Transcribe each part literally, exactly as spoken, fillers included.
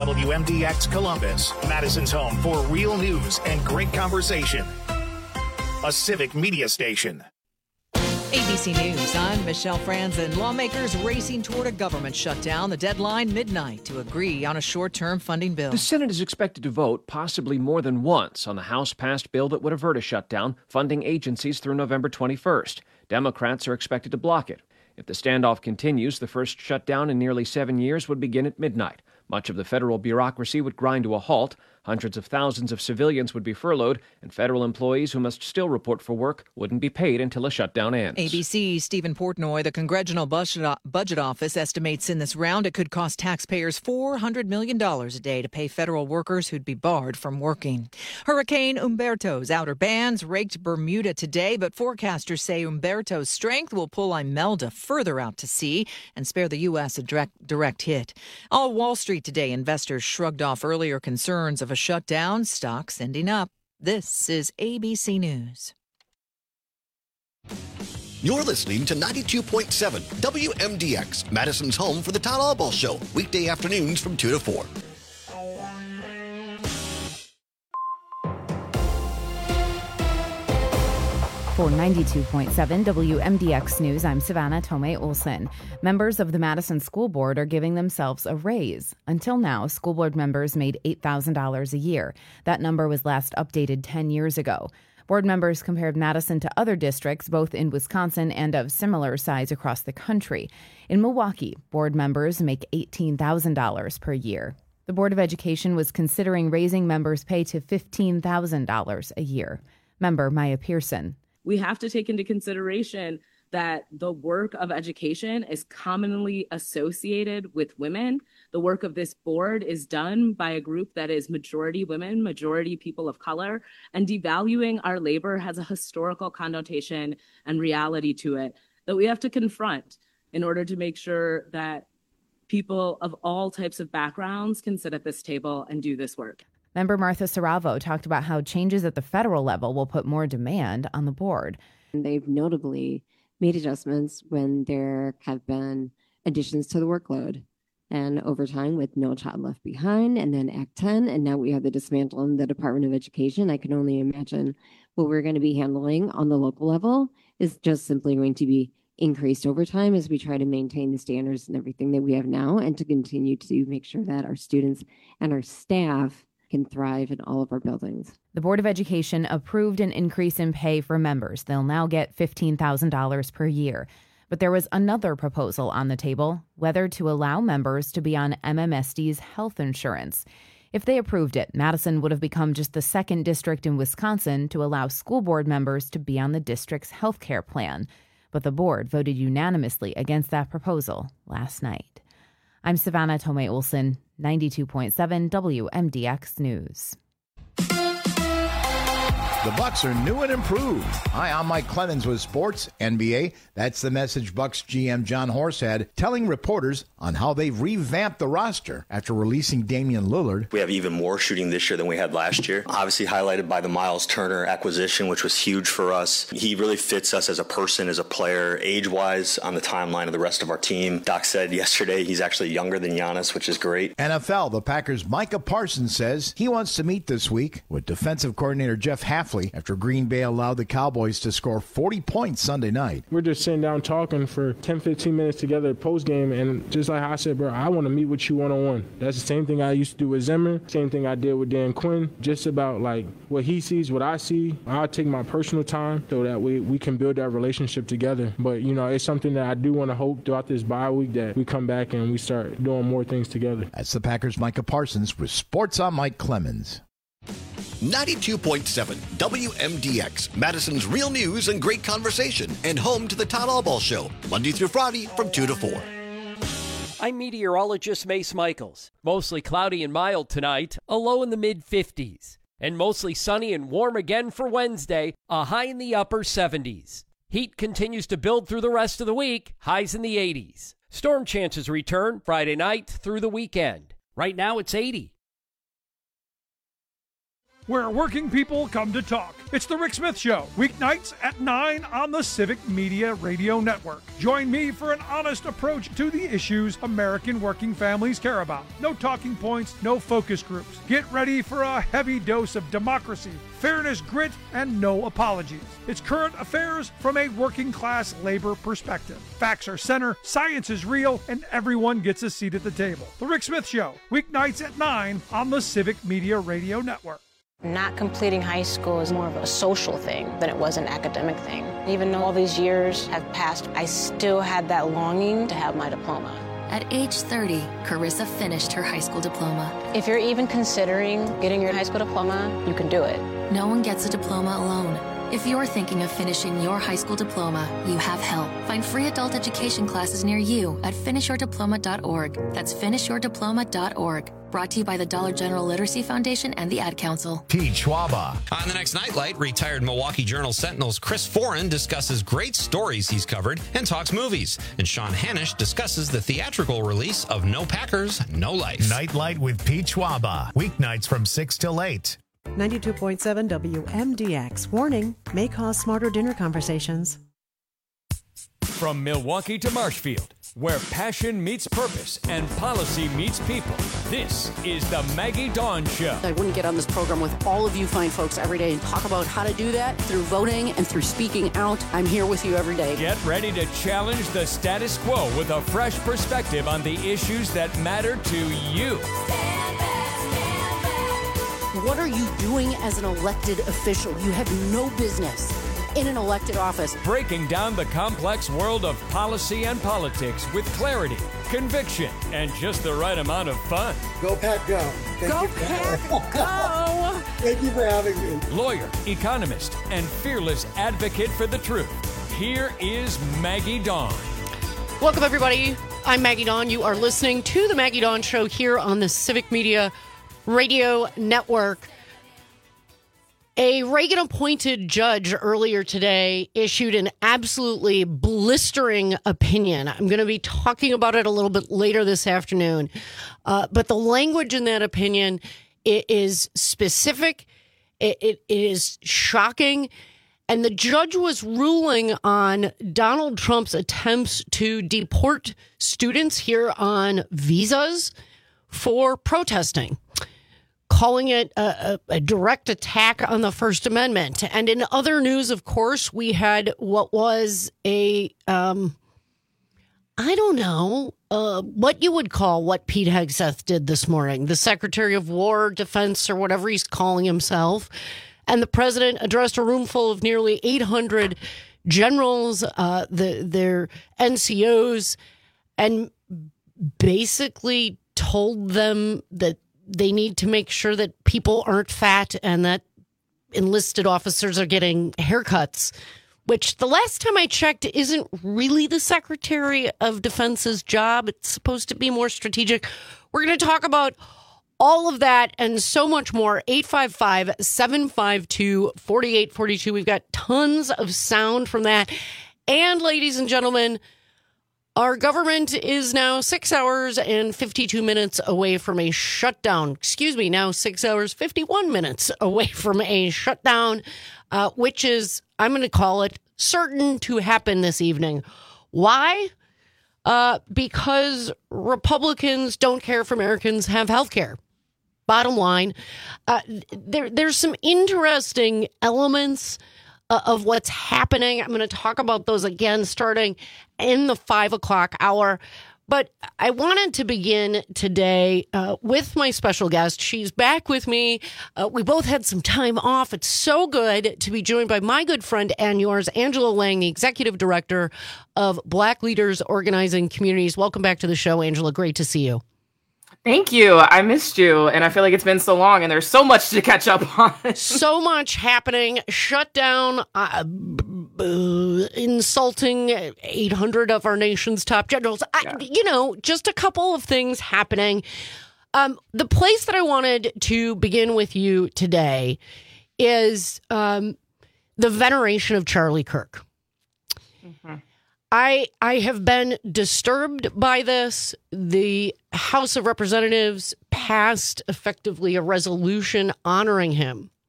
W M D X Columbus, Madison's home for real news and great conversation. A civic media station. A B C News, I'm Michelle Franzen. Lawmakers racing toward a government shutdown. The deadline midnight to agree on a short-term funding bill. The Senate is expected to vote possibly more than once on the House-passed bill that would avert a shutdown, funding agencies through November twenty-first. Democrats are expected to block it. If the standoff continues, the first shutdown in nearly seven years would begin at midnight. Much of the federal bureaucracy would grind to a halt. Hundreds of thousands of civilians would be furloughed, and federal employees who must still report for work wouldn't be paid until a shutdown ends. A B C's Stephen Portnoy, the Congressional Budget Office, estimates in this round it could cost taxpayers four hundred million dollars a day to pay federal workers who'd be barred from working. Hurricane Umberto's outer bands raked Bermuda today, but forecasters say Umberto's strength will pull Imelda further out to sea and spare the U S a direct, direct hit. All Wall Street today, investors shrugged off earlier concerns of a shutdown, stocks ending up. This is A B C News. You're listening to ninety-two point seven W M D X, Madison's home for the Todd Albaugh Show, weekday afternoons from two to four. For ninety-two point seven W M D X News, I'm Savannah Tomei Olson. Members of the Madison School Board are giving themselves a raise. Until now, school board members made eight thousand dollars a year. That number was last updated ten years ago. Board members compared Madison to other districts, both in Wisconsin and of similar size across the country. In Milwaukee, board members make eighteen thousand dollars per year. The Board of Education was considering raising members' pay to fifteen thousand dollars a year. Member Maya Pearson. We have to take into consideration that the work of education is commonly associated with women. The work of this board is done by a group that is majority women, majority people of color, and devaluing our labor has a historical connotation and reality to it that we have to confront in order to make sure that people of all types of backgrounds can sit at this table and do this work. Member Martha Saravo talked about how changes at the federal level will put more demand on the board. They've notably made adjustments when there have been additions to the workload. And over time, with No Child Left Behind and then Act ten, and now we have the dismantling of the Department of Education, I can only imagine what we're going to be handling on the local level is just simply going to be increased over time as we try to maintain the standards and everything that we have now and to continue to make sure that our students and our staff can thrive in all of our buildings. The Board of Education approved an increase in pay for members. They'll now get fifteen thousand dollars per year. But there was another proposal on the table, whether to allow members to be on M M S D's health insurance. If they approved it, Madison would have become just the second district in Wisconsin to allow school board members to be on the district's health care plan. But the board voted unanimously against that proposal last night. I'm Savannah Tomei Olson, ninety-two point seven W M D X News. The Bucks are new and improved. Hi, I'm Mike Clemens with Sports N B A. That's the message Bucks G M John Horst had, telling reporters on how they've revamped the roster after releasing Damian Lillard. We have even more shooting this year than we had last year. Obviously highlighted by the Miles Turner acquisition, which was huge for us. He really fits us as a person, as a player, age-wise, on the timeline of the rest of our team. Doc said yesterday he's actually younger than Giannis, which is great. N F L, the Packers' Micah Parsons says he wants to meet this week with defensive coordinator Jeff Hafley after Green Bay allowed the Cowboys to score forty points Sunday night. We're just sitting down talking for ten, fifteen minutes together post-game, and just like I said, bro, I want to meet with you one-on-one. That's the same thing I used to do with Zimmer, same thing I did with Dan Quinn, just about like what he sees, what I see. I'll take my personal time so that we, we can build that relationship together. But, you know, it's something that I do want to hope throughout this bye week that we come back and we start doing more things together. That's the Packers' Micah Parsons with Sports on Mike Clemens. ninety-two point seven W M D X, Madison's real news and great conversation, and home to the Todd Albaugh Show, Monday through Friday from two to four. I'm meteorologist Mace Michaels. Mostly cloudy and mild tonight, a low in the mid fifties. And mostly sunny and warm again for Wednesday, a high in the upper seventies. Heat continues to build through the rest of the week, highs in the eighties. Storm chances return Friday night through the weekend. Right now it's eighty. where working people come to talk. It's The Rick Smith Show, weeknights at nine on the Civic Media Radio Network. Join me for an honest approach to the issues American working families care about. No talking points, no focus groups. Get ready for a heavy dose of democracy, fairness, grit, and no apologies. It's current affairs from a working class labor perspective. Facts are center, science is real, and everyone gets a seat at the table. The Rick Smith Show, weeknights at nine on the Civic Media Radio Network. Not completing high school is more of a social thing than it was an academic thing. Even though all these years have passed, I still had that longing to have my diploma. At age thirty, Carissa finished her high school diploma. If you're even considering getting your high school diploma, you can do it. No one gets a diploma alone. If you're thinking of finishing your high school diploma, you have help. Find free adult education classes near you at finish your diploma dot org. That's finish your diploma dot org. Brought to you by the Dollar General Literacy Foundation and the Ad Council. Pete Schwaba. On the next Nightlight, retired Milwaukee Journal Sentinel's Chris Foran discusses great stories he's covered and talks movies. And Sean Hanisch discusses the theatrical release of No Packers, No Life. Nightlight with Pete Schwaba. Weeknights from six till eight. ninety-two point seven W M D X. Warning, may cause smarter dinner conversations. From Milwaukee to Marshfield, where passion meets purpose and policy meets people, this is the Maggie Dawn Show. I wouldn't get on this program with all of you fine folks every day and talk about how to do that through voting and through speaking out. I'm here with you every day. Get ready to challenge the status quo with a fresh perspective on the issues that matter to you. What are you doing as an elected official? You have no business in an elected office. Breaking down the complex world of policy and politics with clarity, conviction, and just the right amount of fun. Go Pack Go. Thank Go you. Pack Go. Thank you for having me. Lawyer, economist, and fearless advocate for the truth. Here is Maggie Dawn. Welcome, everybody. I'm Maggie Dawn. You are listening to the Maggie Dawn Show here on the Civic Media Radio Network. A Reagan-appointed judge earlier today issued an absolutely blistering opinion. I'm going to be talking about it a little bit later this afternoon. Uh, but the language in that opinion it is specific. It, it, it is shocking. And the judge was ruling on Donald Trump's attempts to deport students here on visas for protesting, calling it a, a, a direct attack on the First Amendment. And in other news, of course, we had what was a, um, I don't know, uh, what you would call what Pete Hegseth did this morning, the Secretary of War, Defense, or whatever he's calling himself. And the president addressed a room full of nearly eight hundred generals, uh, the, their N C Os, and basically told them that they need to make sure that people aren't fat and that enlisted officers are getting haircuts, which the last time I checked isn't really the Secretary of Defense's job. It's supposed to be more strategic. We're going to talk about all of that and so much more. eight five five, seven five two, four eight four two. We've got tons of sound from that. And ladies and gentlemen, our government is now six hours and fifty-two minutes away from a shutdown. Excuse me, now six hours, fifty-one minutes away from a shutdown, uh, which is, I'm going to call it, certain to happen this evening. Why? Uh, because Republicans don't care if Americans have health care. Bottom line, uh, there, there's some interesting elements uh, of what's happening. I'm going to talk about those again starting in the five o'clock hour. But I wanted to begin today uh, with my special guest. She's back with me. Uh, we both had some time off. It's so good to be joined by my good friend and yours, Angela Lang, the Executive Director of Black Leaders Organizing Communities. Welcome back to the show, Angela. Great to see you. Thank you. I missed you, and I feel like it's been so long, and there's so much to catch up on. So much happening. Shutdown, uh, b- b- insulting eight hundred of our nation's top generals. I, you know, just a couple of things happening. Um, the place that I wanted to begin with you today is um, the veneration of Charlie Kirk. Mm-hmm. I I have been disturbed by this. The House of Representatives passed effectively a resolution honoring him.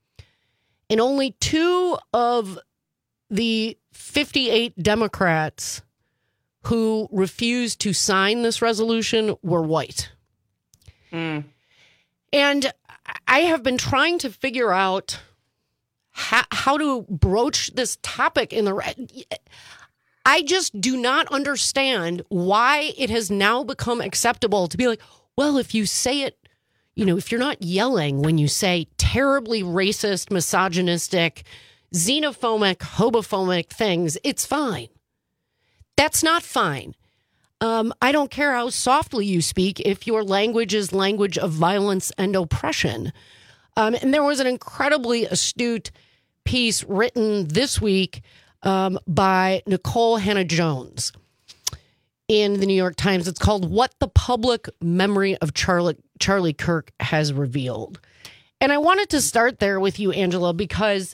And only two of the fifty-eight Democrats who refused to sign this resolution were white. Mm. And I have been trying to figure out how, how to broach this topic in the... I just do not understand why it has now become acceptable to be like, well, if you say it, you know, if you're not yelling when you say terribly racist, misogynistic, xenophobic, homophobic things, it's fine. That's not fine. Um, I don't care how softly you speak if your language is language of violence and oppression. Um, and there was an incredibly astute piece written this week um, by Nicole Hannah-Jones in the New York Times. It's called What the Public Memory of Charlie, Charlie Kirk Has Revealed. And I wanted to start there with you, Angela, because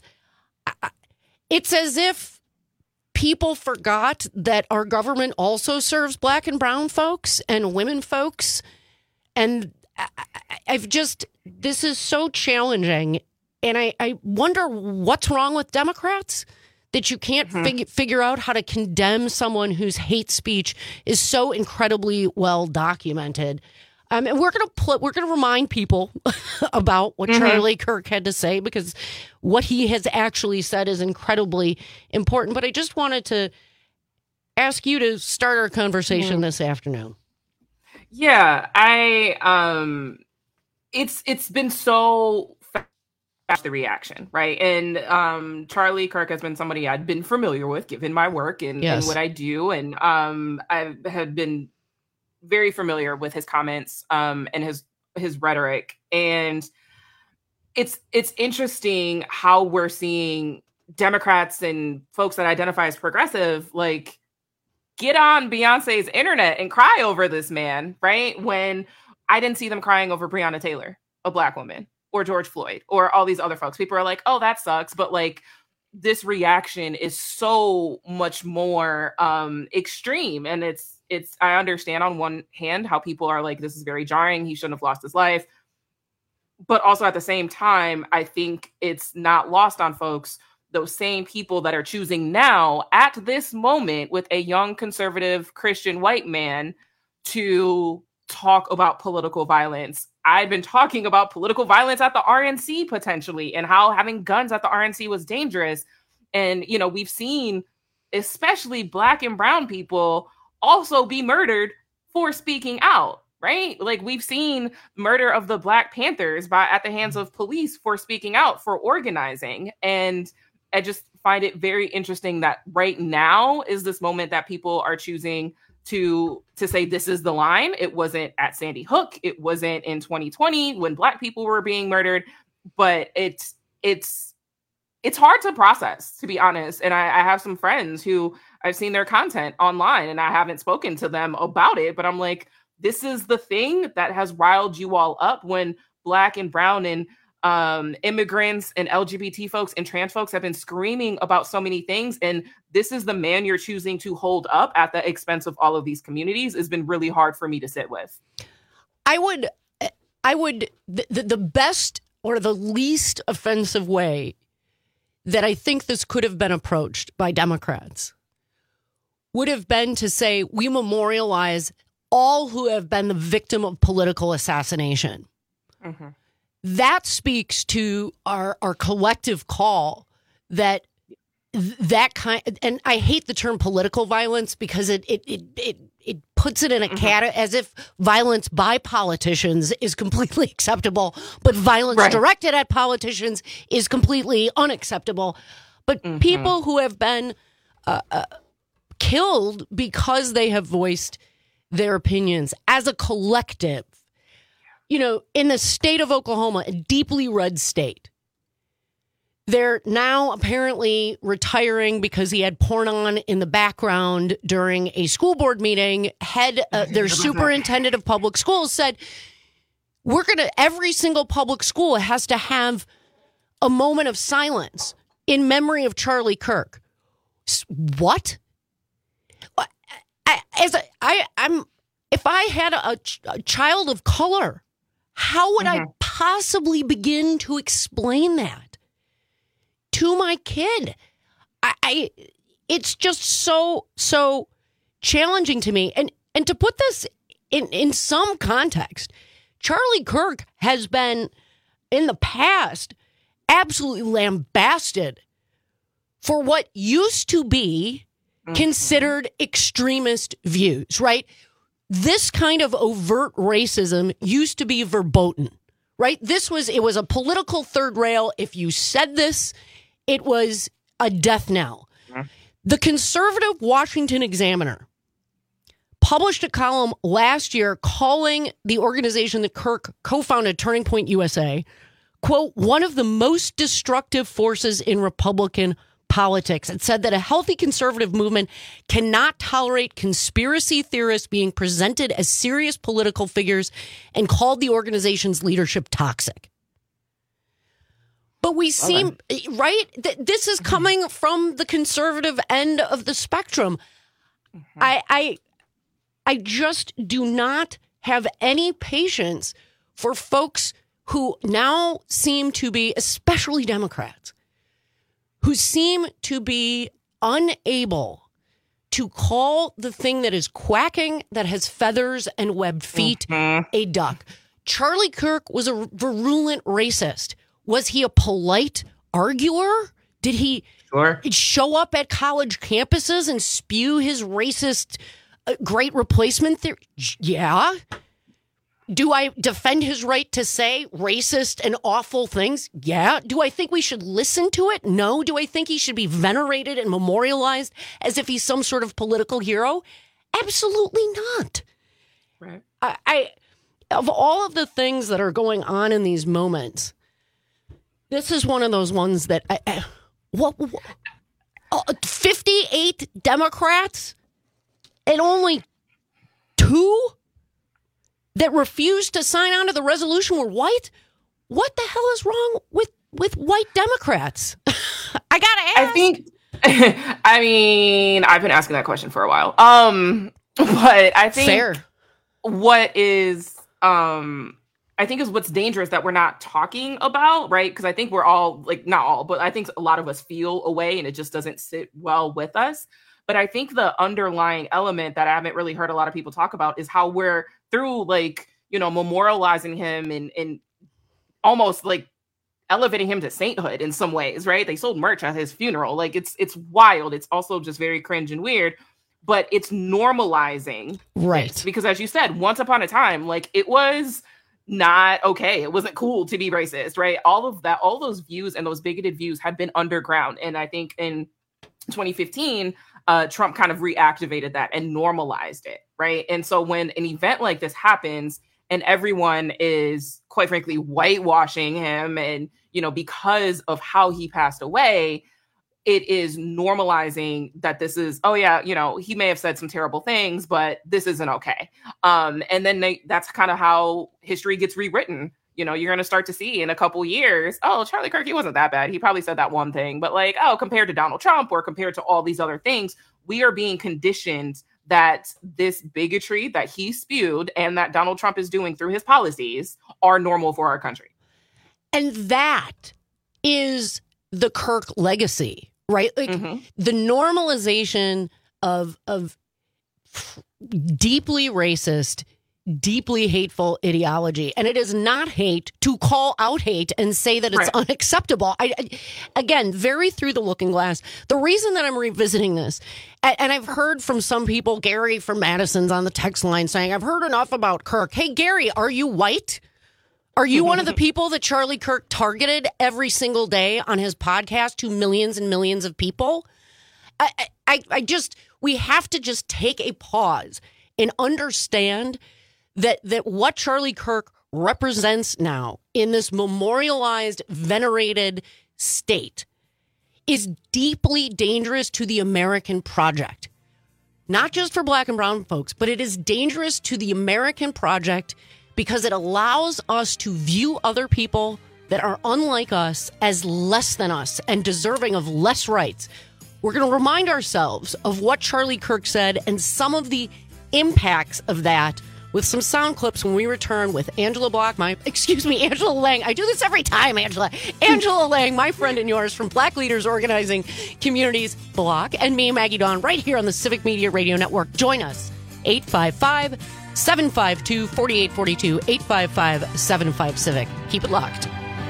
it's as if people forgot that our government also serves black and brown folks and women folks. And I've just, this is so challenging. And I, I wonder what's wrong with Democrats that you can't mm-hmm. fig- figure out how to condemn someone whose hate speech is so incredibly well documented. Um, and we're going to pl- we're going to remind people about what mm-hmm. Charlie Kirk had to say, because what he has actually said is incredibly important. But I just wanted to ask you to start our conversation mm-hmm. this afternoon. Yeah, I um, it's it's been so fast, the reaction, right? And um, Charlie Kirk has been somebody I'd been familiar with, given my work and, yes. and what I do, and um, I have been very familiar with his comments um, and his his rhetoric. And it's it's interesting how we're seeing Democrats and folks that identify as progressive, like, get on Beyonce's internet and cry over this man, right? When I didn't see them crying over Breonna Taylor, a black woman, or George Floyd, or all these other folks. People are like, oh, that sucks. But like, this reaction is so much more um, extreme. And it's, it's, I understand on one hand how people are like, this is very jarring. He shouldn't have lost his life. But also at the same time, I think it's not lost on folks, those same people that are choosing now at this moment with a young conservative Christian white man to talk about political violence. I've been talking about political violence at the R N C potentially, and how having guns at the R N C was dangerous. And, you know, we've seen especially black and brown people also be murdered for speaking out, right? Like, we've seen murder of the Black Panthers by at the hands of police for speaking out, for organizing. And I just find it very interesting that right now is this moment that people are choosing to to say this is the line. It wasn't at Sandy Hook. It wasn't in twenty twenty when black people were being murdered. But it's it's it's hard to process, to be honest. And I, I have some friends who I've seen their content online and I haven't spoken to them about it. But I'm like, this is the thing that has riled you all up when black and brown and Um, immigrants and L G B T folks and trans folks have been screaming about so many things. And this is the man you're choosing to hold up at the expense of all of these communities. Has been really hard for me to sit with. I would, I would, the, the best or the least offensive way that I think this could have been approached by Democrats would have been to say, we memorialize all who have been the victim of political assassination. Mm-hmm. That speaks to our, our collective call that that kind, and I hate the term political violence because it it it it, it puts it in a mm-hmm. cat as if violence by politicians is completely acceptable, but violence right. directed at politicians is completely unacceptable. But mm-hmm. people who have been uh, uh, killed because they have voiced their opinions as a collective. You know, in the state of Oklahoma, a deeply red state, they're now apparently retiring because he had porn on in the background during a school board meeting. Head, uh, their superintendent of public schools said, we're going to, every single public school has to have a moment of silence in memory of Charlie Kirk. What? I, as a, I, I'm, if I had a, a child of color, how would mm-hmm. I possibly begin to explain that? to my kid. I, I it's just so, so challenging to me. And and to put this in, in some context, Charlie Kirk has been, in the past, absolutely lambasted for what used to be considered extremist views, right? This kind of overt racism used to be verboten, right? This was, it was a political third rail. If you said this, it was a death knell. The conservative Washington Examiner published a column last year calling the organization that Kirk co-founded, Turning Point U S A, quote, one of the most destructive forces in Republican politics. It said that a healthy conservative movement cannot tolerate conspiracy theorists being presented as serious political figures, and called the organization's leadership toxic. But we seem, okay. right? Th- this is coming from the conservative end of the spectrum. Mm-hmm. I, I, I just do not have any patience for folks who now seem to be, especially Democrats, who seem to be unable to call the thing that is quacking, that has feathers and webbed feet, mm-hmm. a duck. Charlie Kirk was a virulent racist. Was he a polite arguer? Did he sure. show up at college campuses and spew his racist uh, great replacement theory? Yeah. Do I defend his right to say racist and awful things? Yeah. Do I think we should listen to it? No. Do I think he should be venerated and memorialized as if he's some sort of political hero? Absolutely not. Right. I, I of all of the things that are going on in these moments, this is one of those ones that I, I what, what uh, fifty-eight Democrats and only two that refused to sign on to the resolution were white. What the hell is wrong with, with white Democrats? I gotta ask. I think, I mean, I've been asking that question for a while. Um, but I think Fair. what is, um, I think is what's dangerous that we're not talking about, right? Because I think we're all, like, not all, but I think a lot of us feel a way and it just doesn't sit well with us. But I think the underlying element that I haven't really heard a lot of people talk about is how we're, through, like, you know, memorializing him and, and almost like elevating him to sainthood in some ways, right? They sold merch at his funeral. Like, it's it's wild. It's also just very cringe and weird, but it's normalizing. Right. This. Because as you said, once upon a time, like, it was not okay. It wasn't cool to be racist, right? All of that, all those views and those bigoted views had been underground. And I think in twenty fifteen, Uh, Trump kind of reactivated that and normalized it, right? And so when an event like this happens and everyone is, quite frankly, whitewashing him and, you know, because of how he passed away, it is normalizing that this is, oh yeah, you know, he may have said some terrible things, but this isn't okay. Um, and then they, that's kind of how history gets rewritten. You know, you're going to start to see in a couple years, oh, Charlie Kirk, he wasn't that bad. He probably said that one thing. But like, oh, compared to Donald Trump or compared to all these other things, we are being conditioned that this bigotry that he spewed and that Donald Trump is doing through his policies are normal for our country. And that is the Kirk legacy, right? Like mm-hmm. the normalization of of deeply racist, deeply hateful ideology. And it is not hate to call out hate and say that it's right. unacceptable. I, I again, very through the looking glass. The reason that I'm revisiting this, and, and I've heard from some people, Gary from Madison's on the text line saying, I've heard enough about Kirk. Hey, Gary, are you white? Are you one of the people that Charlie Kirk targeted every single day on his podcast to millions and millions of people? I, I, I just, we have to just take a pause and understand that that what Charlie Kirk represents now in this memorialized, venerated state is deeply dangerous to the American project. Not just for black and brown folks, but it is dangerous to the American project because it allows us to view other people that are unlike us as less than us and deserving of less rights. We're going to remind ourselves of what Charlie Kirk said and some of the impacts of that with some sound clips when we return with Angela Block, my, excuse me, Angela Lang. I do this every time, Angela. Angela Lang, my friend and yours from Black Leaders Organizing Communities Block, and me, Maggie Dawn, right here on the Civic Media Radio Network. Join us, eight five five, seven five two, four eight four two, eight five five, seven five Civic. Keep it locked.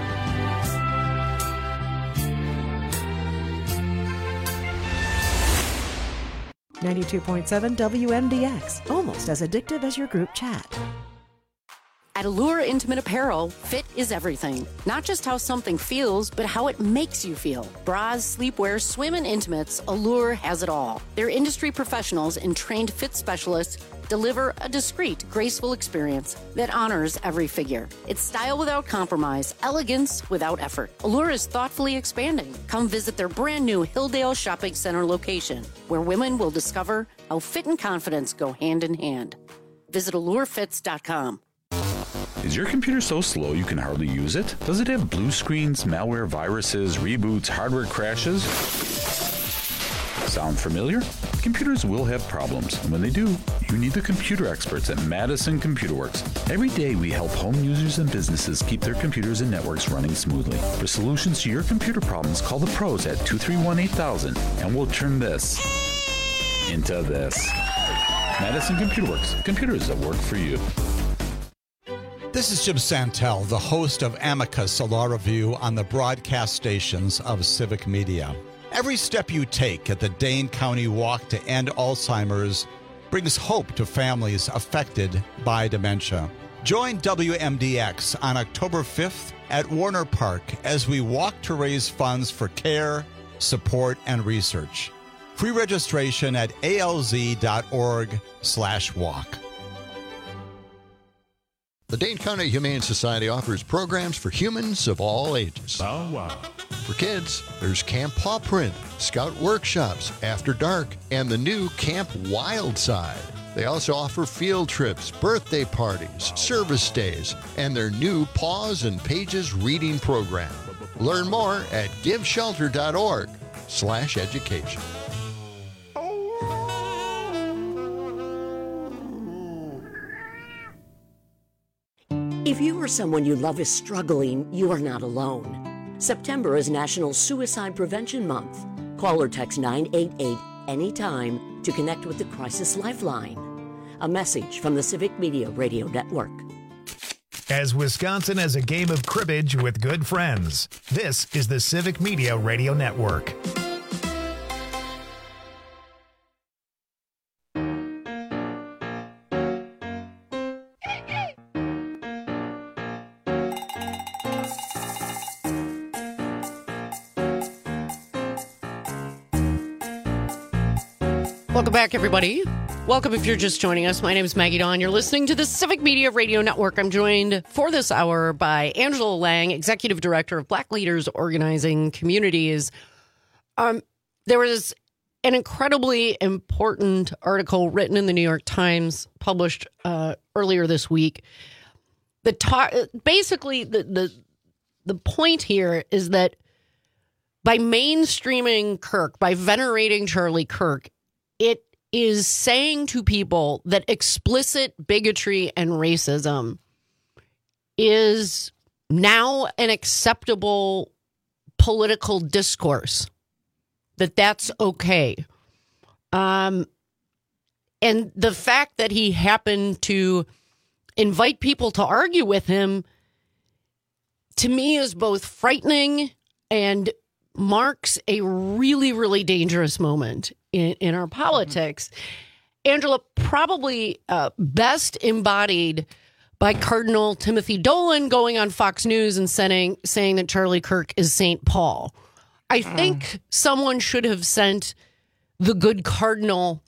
ninety-two point seven W M D X, almost as addictive as your group chat. At Allure Intimate Apparel, fit is everything. Not just how something feels, but how it makes you feel. Bras, sleepwear, swim, and intimates, Allure has it all. Their industry professionals and trained fit specialists deliver a discreet, graceful experience that honors every figure. It's style without compromise, elegance without effort. Allure is thoughtfully expanding. Come visit their brand new Hilldale Shopping Center location, where women will discover how fit and confidence go hand in hand. Visit allure fits dot com. Is your computer so slow you can hardly use it? Does it have blue screens, malware, viruses, reboots, hardware crashes? Sound familiar? Computers will have problems, and when they do, you need the computer experts at Madison Computer Works. Every day we help home users and businesses keep their computers and networks running smoothly. For solutions to your computer problems, call the pros at two three one, eight thousand, and we'll turn this into this. Madison Computer Works. Computers that work for you. This is Jim Santel, the host of Amicus, a law review on the broadcast stations of Civic Media. Every step you take at the Dane County Walk to End Alzheimer's brings hope to families affected by dementia. Join W M D X on October fifth at Warner Park as we walk to raise funds for care, support, and research. Free registration at alz.org slash walk. The Dane County Humane Society offers programs for humans of all ages. Oh, wow. For kids, there's Camp Paw Print, Scout Workshops, After Dark, and the new Camp Wild Side. They also offer field trips, birthday parties, service days, and their new Paws and Pages reading program. Learn more at giveshelter.org slash education. If you or someone you love is struggling, you are not alone. September is National Suicide Prevention Month. Call or text nine eight eight anytime to connect with the Crisis Lifeline. A message from the Civic Media Radio Network. As Wisconsin as a game of cribbage with good friends, this is the Civic Media Radio Network. Welcome back, everybody. Welcome if you're just joining us. My name is Maggie Dawn. You're listening to the Civic Media Radio Network. I'm joined for this hour by Angela Lang, Executive Director of Black Leaders Organizing Communities. Um, there was an incredibly important article written in the New York Times, published uh, earlier this week. The ta- basically, the, the the point here is that by mainstreaming Kirk, by venerating Charlie Kirk, it is saying to people that explicit bigotry and racism is now an acceptable political discourse, that that's okay. Um, and the fact that he happened to invite people to argue with him, to me, is both frightening and marks a really, really dangerous moment in, in our politics. Mm-hmm. Angela, probably uh, best embodied by Cardinal Timothy Dolan going on Fox News and saying, saying that Charlie Kirk is Saint Paul. I mm. think someone should have sent the good Cardinal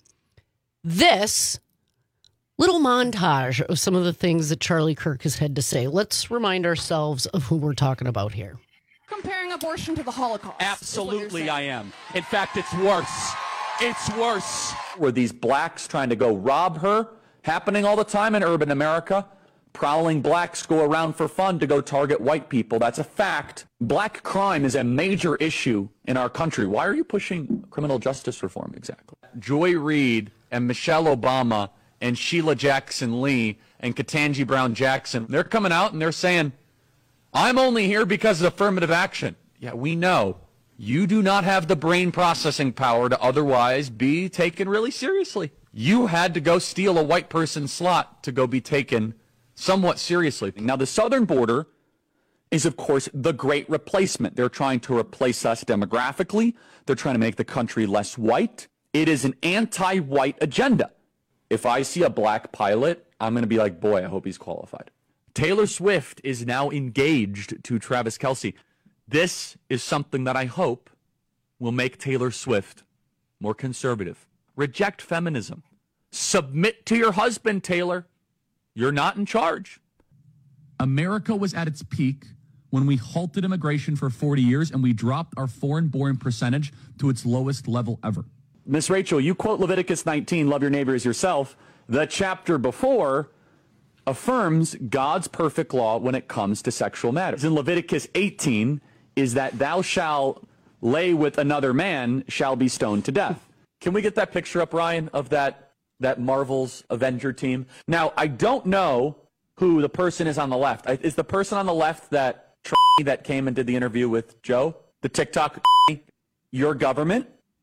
this little montage of some of the things that Charlie Kirk has had to say. Let's remind ourselves of who we're talking about here. Comparing abortion to the Holocaust. Absolutely, I am. In fact, it's worse. It's worse. Were these blacks trying to go rob her happening all the time in urban America? Prowling blacks go around for fun to go target white people. That's a fact. Black crime is a major issue in our country. Why are you pushing criminal justice reform exactly? Joy Reid and Michelle Obama and Sheila Jackson Lee, and Ketanji Brown Jackson, they're coming out and they're saying, I'm only here because of affirmative action. Yeah, we know you do not have the brain processing power to otherwise be taken really seriously. You had to go steal a white person's slot to go be taken somewhat seriously. Now, the southern border is, of course, the great replacement. They're trying to replace us demographically. They're trying to make the country less white. It is an anti-white agenda. If I see a black pilot, I'm going to be like, boy, I hope he's qualified. Taylor Swift is now engaged to Travis Kelce. This is something that I hope will make Taylor Swift more conservative. Reject feminism. Submit to your husband, Taylor. You're not in charge. America was at its peak when we halted immigration for forty years and we dropped our foreign-born percentage to its lowest level ever. Miss Rachel, you quote Leviticus nineteen, love your neighbor as yourself. The chapter before affirms God's perfect law when it comes to sexual matters. In Leviticus eighteen is that thou shalt lay with another man shall be stoned to death. Can we get that picture up, Ryan, of that, that Marvel's Avenger team? Now, I don't know who the person is on the left. Is the person on the left that that came and did the interview with Joe? The TikTok, your government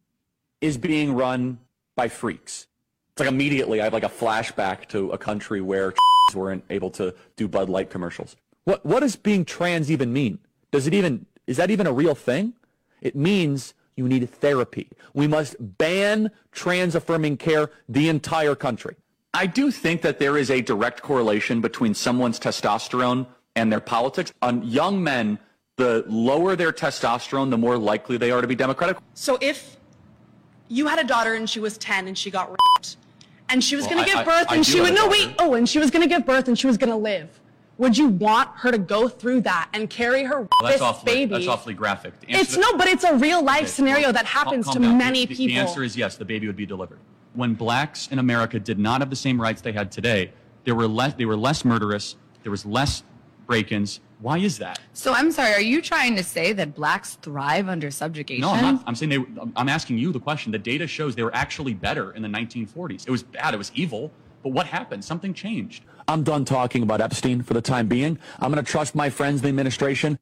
is being run by freaks. It's like immediately I have like a flashback to a country where weren't able to do Bud Light commercials. What what does being trans even mean? Does it even, is that even a real thing? It means you need therapy. We must ban trans-affirming care the entire country. I do think that there is a direct correlation between someone's testosterone and their politics. On young men, the lower their testosterone, the more likely they are to be Democratic. So if you had a daughter and she was ten and she got raped, and she was Well, going to I- give birth I- I and do she have would, a no, daughter. wait, oh, and she was going to give birth and she was going to live, would you want her to go through that and carry her Well, that's rapist awfully, baby? that's awfully graphic. The answer It's to- no, but it's a real life Okay, scenario well, that happens calm to down. many The- people. The answer is yes, the baby would be delivered. When blacks in America did not have the same rights they had today, there were less, they were less murderous, there was less break-ins. Why is that? So I'm sorry, are you trying to say that blacks thrive under subjugation? No, I'm not. I'm saying they. I'm asking you the question. The data shows they were actually better in the nineteen forties. It was bad. It was evil. But what happened? Something changed. I'm done talking about Epstein for the time being. I'm going to trust my friends in the administration.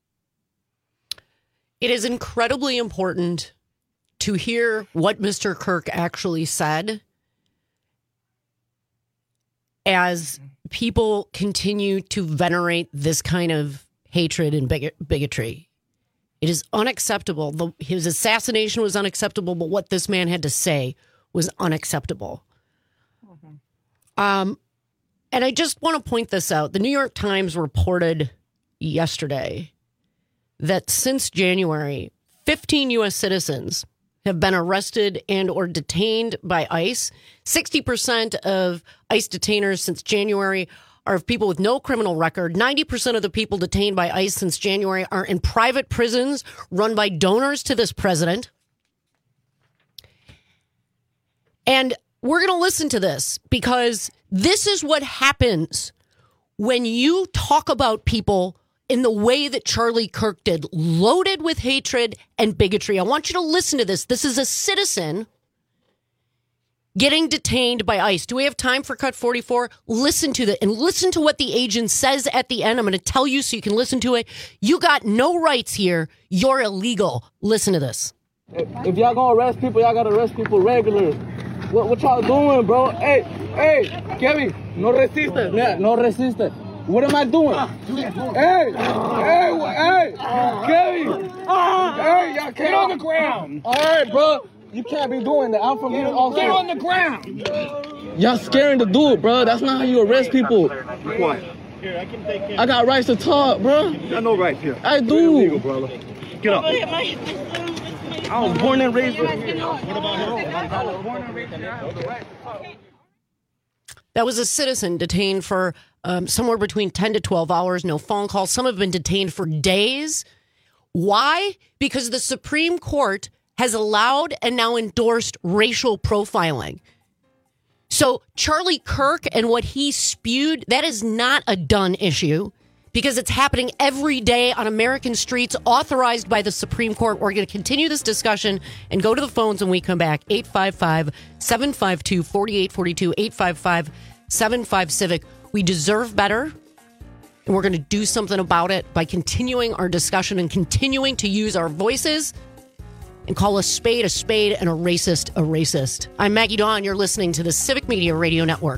It is incredibly important to hear what Mister Kirk actually said as people continue to venerate this kind of hatred and big- bigotry. It is unacceptable. The, his assassination was unacceptable, but what this man had to say was unacceptable. Um, and I just want to point this out. The New York Times reported yesterday that since January, fifteen U S citizens have been arrested and or detained by ICE. sixty percent of ICE detainers since January are people with no criminal record. ninety percent of the people detained by ICE since January are in private prisons run by donors to this president. And we're going to listen to this because this is what happens when you talk about people in the way that Charlie Kirk did, loaded with hatred and bigotry. I want you to listen to this. This is a citizen getting detained by ICE. Do we have time for cut forty-four? Listen to that and listen to what the agent says at the end. I'm going to tell you so you can listen to it. You got no rights here. You're illegal. Listen to this. If y'all gonna arrest people, y'all gotta arrest people regular. What, what y'all doing, bro? Hey, hey, Kevin, no resiste, no, no resiste. What am I doing? Hey, hey, hey, Kevin, hey, y'all can't. Get on the ground. All right, bro, you can't be doing that. I'm from here. Get on the ground. Y'all scaring to do it, bro. That's not how you arrest people. What? Here, I can take care. I got rights to talk, bro. I got no rights here. I do. Illegal, brother. Get up. I was born and raised here. What about her? I was born and raised here. That was a citizen detained for um, somewhere between ten to twelve hours, no phone calls. Some have been detained for days. Why? Because the Supreme Court has allowed and now endorsed racial profiling. So Charlie Kirk and what he spewed, that is not a done issue because it's happening every day on American streets, authorized by the Supreme Court. We're going to continue this discussion and go to the phones when we come back. eight five five, seven five two, four eight four two, eight five five, seven five Civic. We deserve better, and we're going to do something about it by continuing our discussion and continuing to use our voices and call a spade a spade and a racist a racist. I'm Maggie Dawn. You're listening to the Civic Media Radio Network.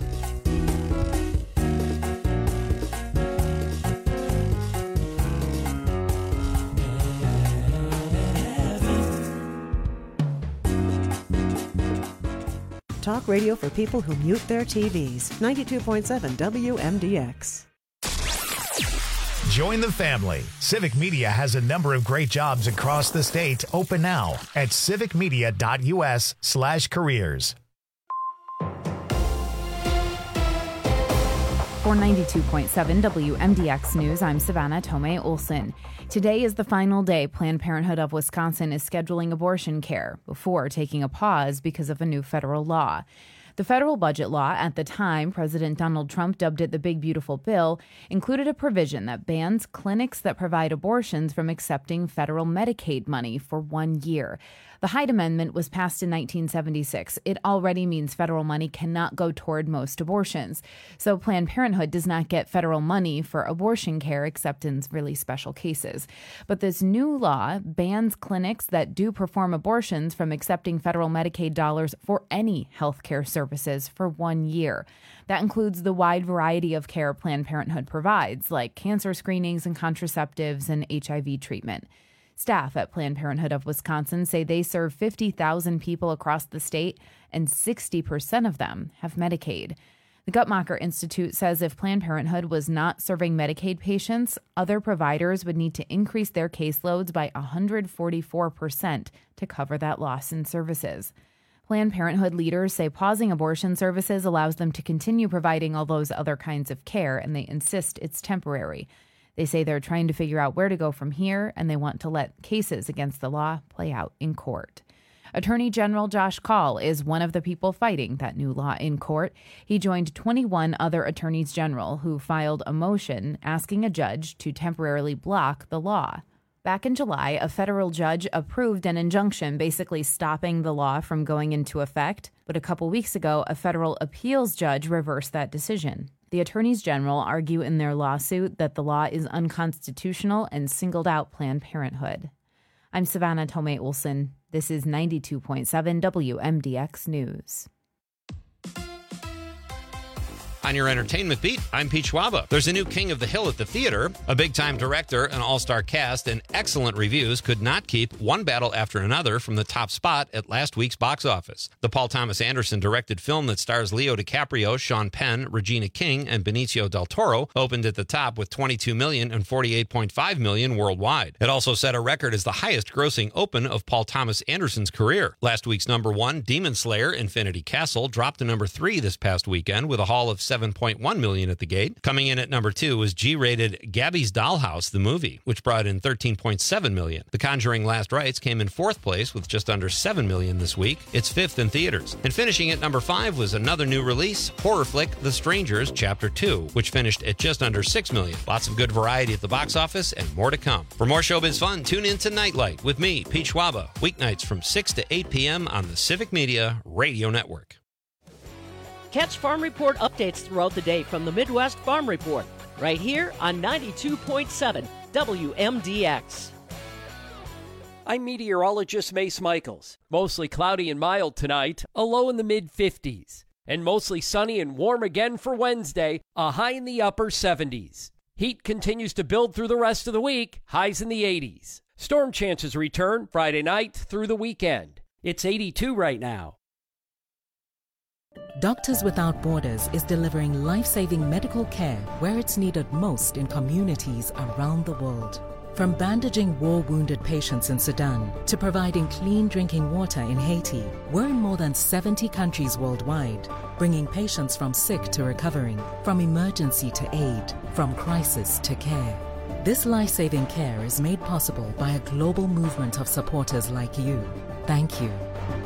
Talk radio for people who mute their T Vs. ninety-two point seven W M D X. Join the family. Civic Media has a number of great jobs across the state open now at civicmedia.us slash careers. For ninety-two point seven W M D X News, I'm Savannah Tomei Olson. Today is the final day Planned Parenthood of Wisconsin is scheduling abortion care before taking a pause because of a new federal law. The federal budget law, at the time President Donald Trump dubbed it the Big Beautiful Bill, included a provision that bans clinics that provide abortions from accepting federal Medicaid money for one year. The Hyde Amendment was passed in nineteen seventy-six. It already means federal money cannot go toward most abortions. So Planned Parenthood does not get federal money for abortion care except in really special cases. But this new law bans clinics that do perform abortions from accepting federal Medicaid dollars for any health care services for one year. That includes the wide variety of care Planned Parenthood provides, like cancer screenings and contraceptives and H I V treatment. Staff at Planned Parenthood of Wisconsin say they serve fifty thousand people across the state, and sixty percent of them have Medicaid. The Guttmacher Institute says if Planned Parenthood was not serving Medicaid patients, other providers would need to increase their caseloads by one hundred forty-four percent to cover that loss in services. Planned Parenthood leaders say pausing abortion services allows them to continue providing all those other kinds of care, and they insist it's temporary. They say they're trying to figure out where to go from here, and they want to let cases against the law play out in court. Attorney General Josh Kaul is one of the people fighting that new law in court. He joined twenty-one other attorneys general who filed a motion asking a judge to temporarily block the law. Back in July, a federal judge approved an injunction basically stopping the law from going into effect. But a couple weeks ago, a federal appeals judge reversed that decision. The attorneys general argue in their lawsuit that the law is unconstitutional and singled out Planned Parenthood. I'm Savannah Tomei Olson. This is ninety-two point seven W M D X News. On your entertainment beat, I'm Pete Schwaba. There's a new King of the Hill at the theater. A big-time director, an all-star cast, and excellent reviews could not keep one battle after another from the top spot at last week's box office. The Paul Thomas Anderson-directed film that stars Leo DiCaprio, Sean Penn, Regina King, and Benicio del Toro opened at the top with twenty-two million dollars and forty-eight point five million dollars worldwide. It also set a record as the highest-grossing open of Paul Thomas Anderson's career. Last week's number one, Demon Slayer: Infinity Castle, dropped to number three this past weekend with a haul of seven point one million dollars at the gate. Coming in at number two was G-rated Gabby's Dollhouse, the movie, which brought in thirteen point seven million dollars. The Conjuring: Last Rites came in fourth place with just under seven million dollars this week. It's fifth in theaters. And finishing at number five was another new release, horror flick The Strangers Chapter two, which finished at just under six million dollars. Lots of good variety at the box office and more to come. For more showbiz fun, tune in to Nightlight with me, Pete Schwaba, weeknights from six to eight p.m. on the Civic Media Radio Network. Catch Farm Report updates throughout the day from the Midwest Farm Report, right here on ninety-two point seven W M D X. I'm meteorologist Mace Michaels. Mostly cloudy and mild tonight, a low in the mid fifties. And mostly sunny and warm again for Wednesday, a high in the upper seventies. Heat continues to build through the rest of the week, highs in the eighties. Storm chances return Friday night through the weekend. It's eighty-two right now. Doctors Without Borders is delivering life-saving medical care where it's needed most in communities around the world. From bandaging war-wounded patients in Sudan to providing clean drinking water in Haiti, we're in more than seventy countries worldwide, bringing patients from sick to recovering, from emergency to aid, from crisis to care. This life-saving care is made possible by a global movement of supporters like you. Thank you.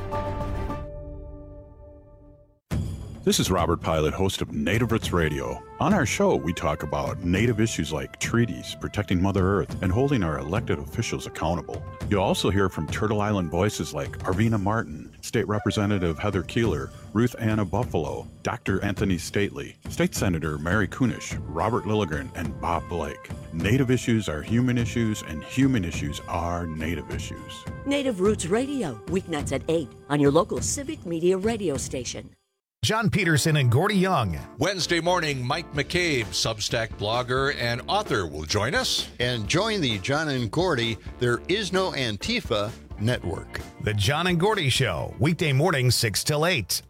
This is Robert Pilot, host of Native Roots Radio. On our show, we talk about Native issues like treaties, protecting Mother Earth, and holding our elected officials accountable. You'll also hear from Turtle Island voices like Arvina Martin State Representative Heather Keeler, Ruth Anna Buffalo, Doctor Anthony Stately, State Senator Mary Kunesh, Robert Lilligren, and Bob Blake. Native issues are human issues, and human issues are Native issues. Native Roots Radio, weeknights at eight on your local Civic Media radio station. John Peterson and Gordy Young. Wednesday morning, Mike McCabe, Substack blogger and author, will join us. And join the John and Gordy There Is No Antifa Network. The John and Gordy Show, weekday mornings six till eight.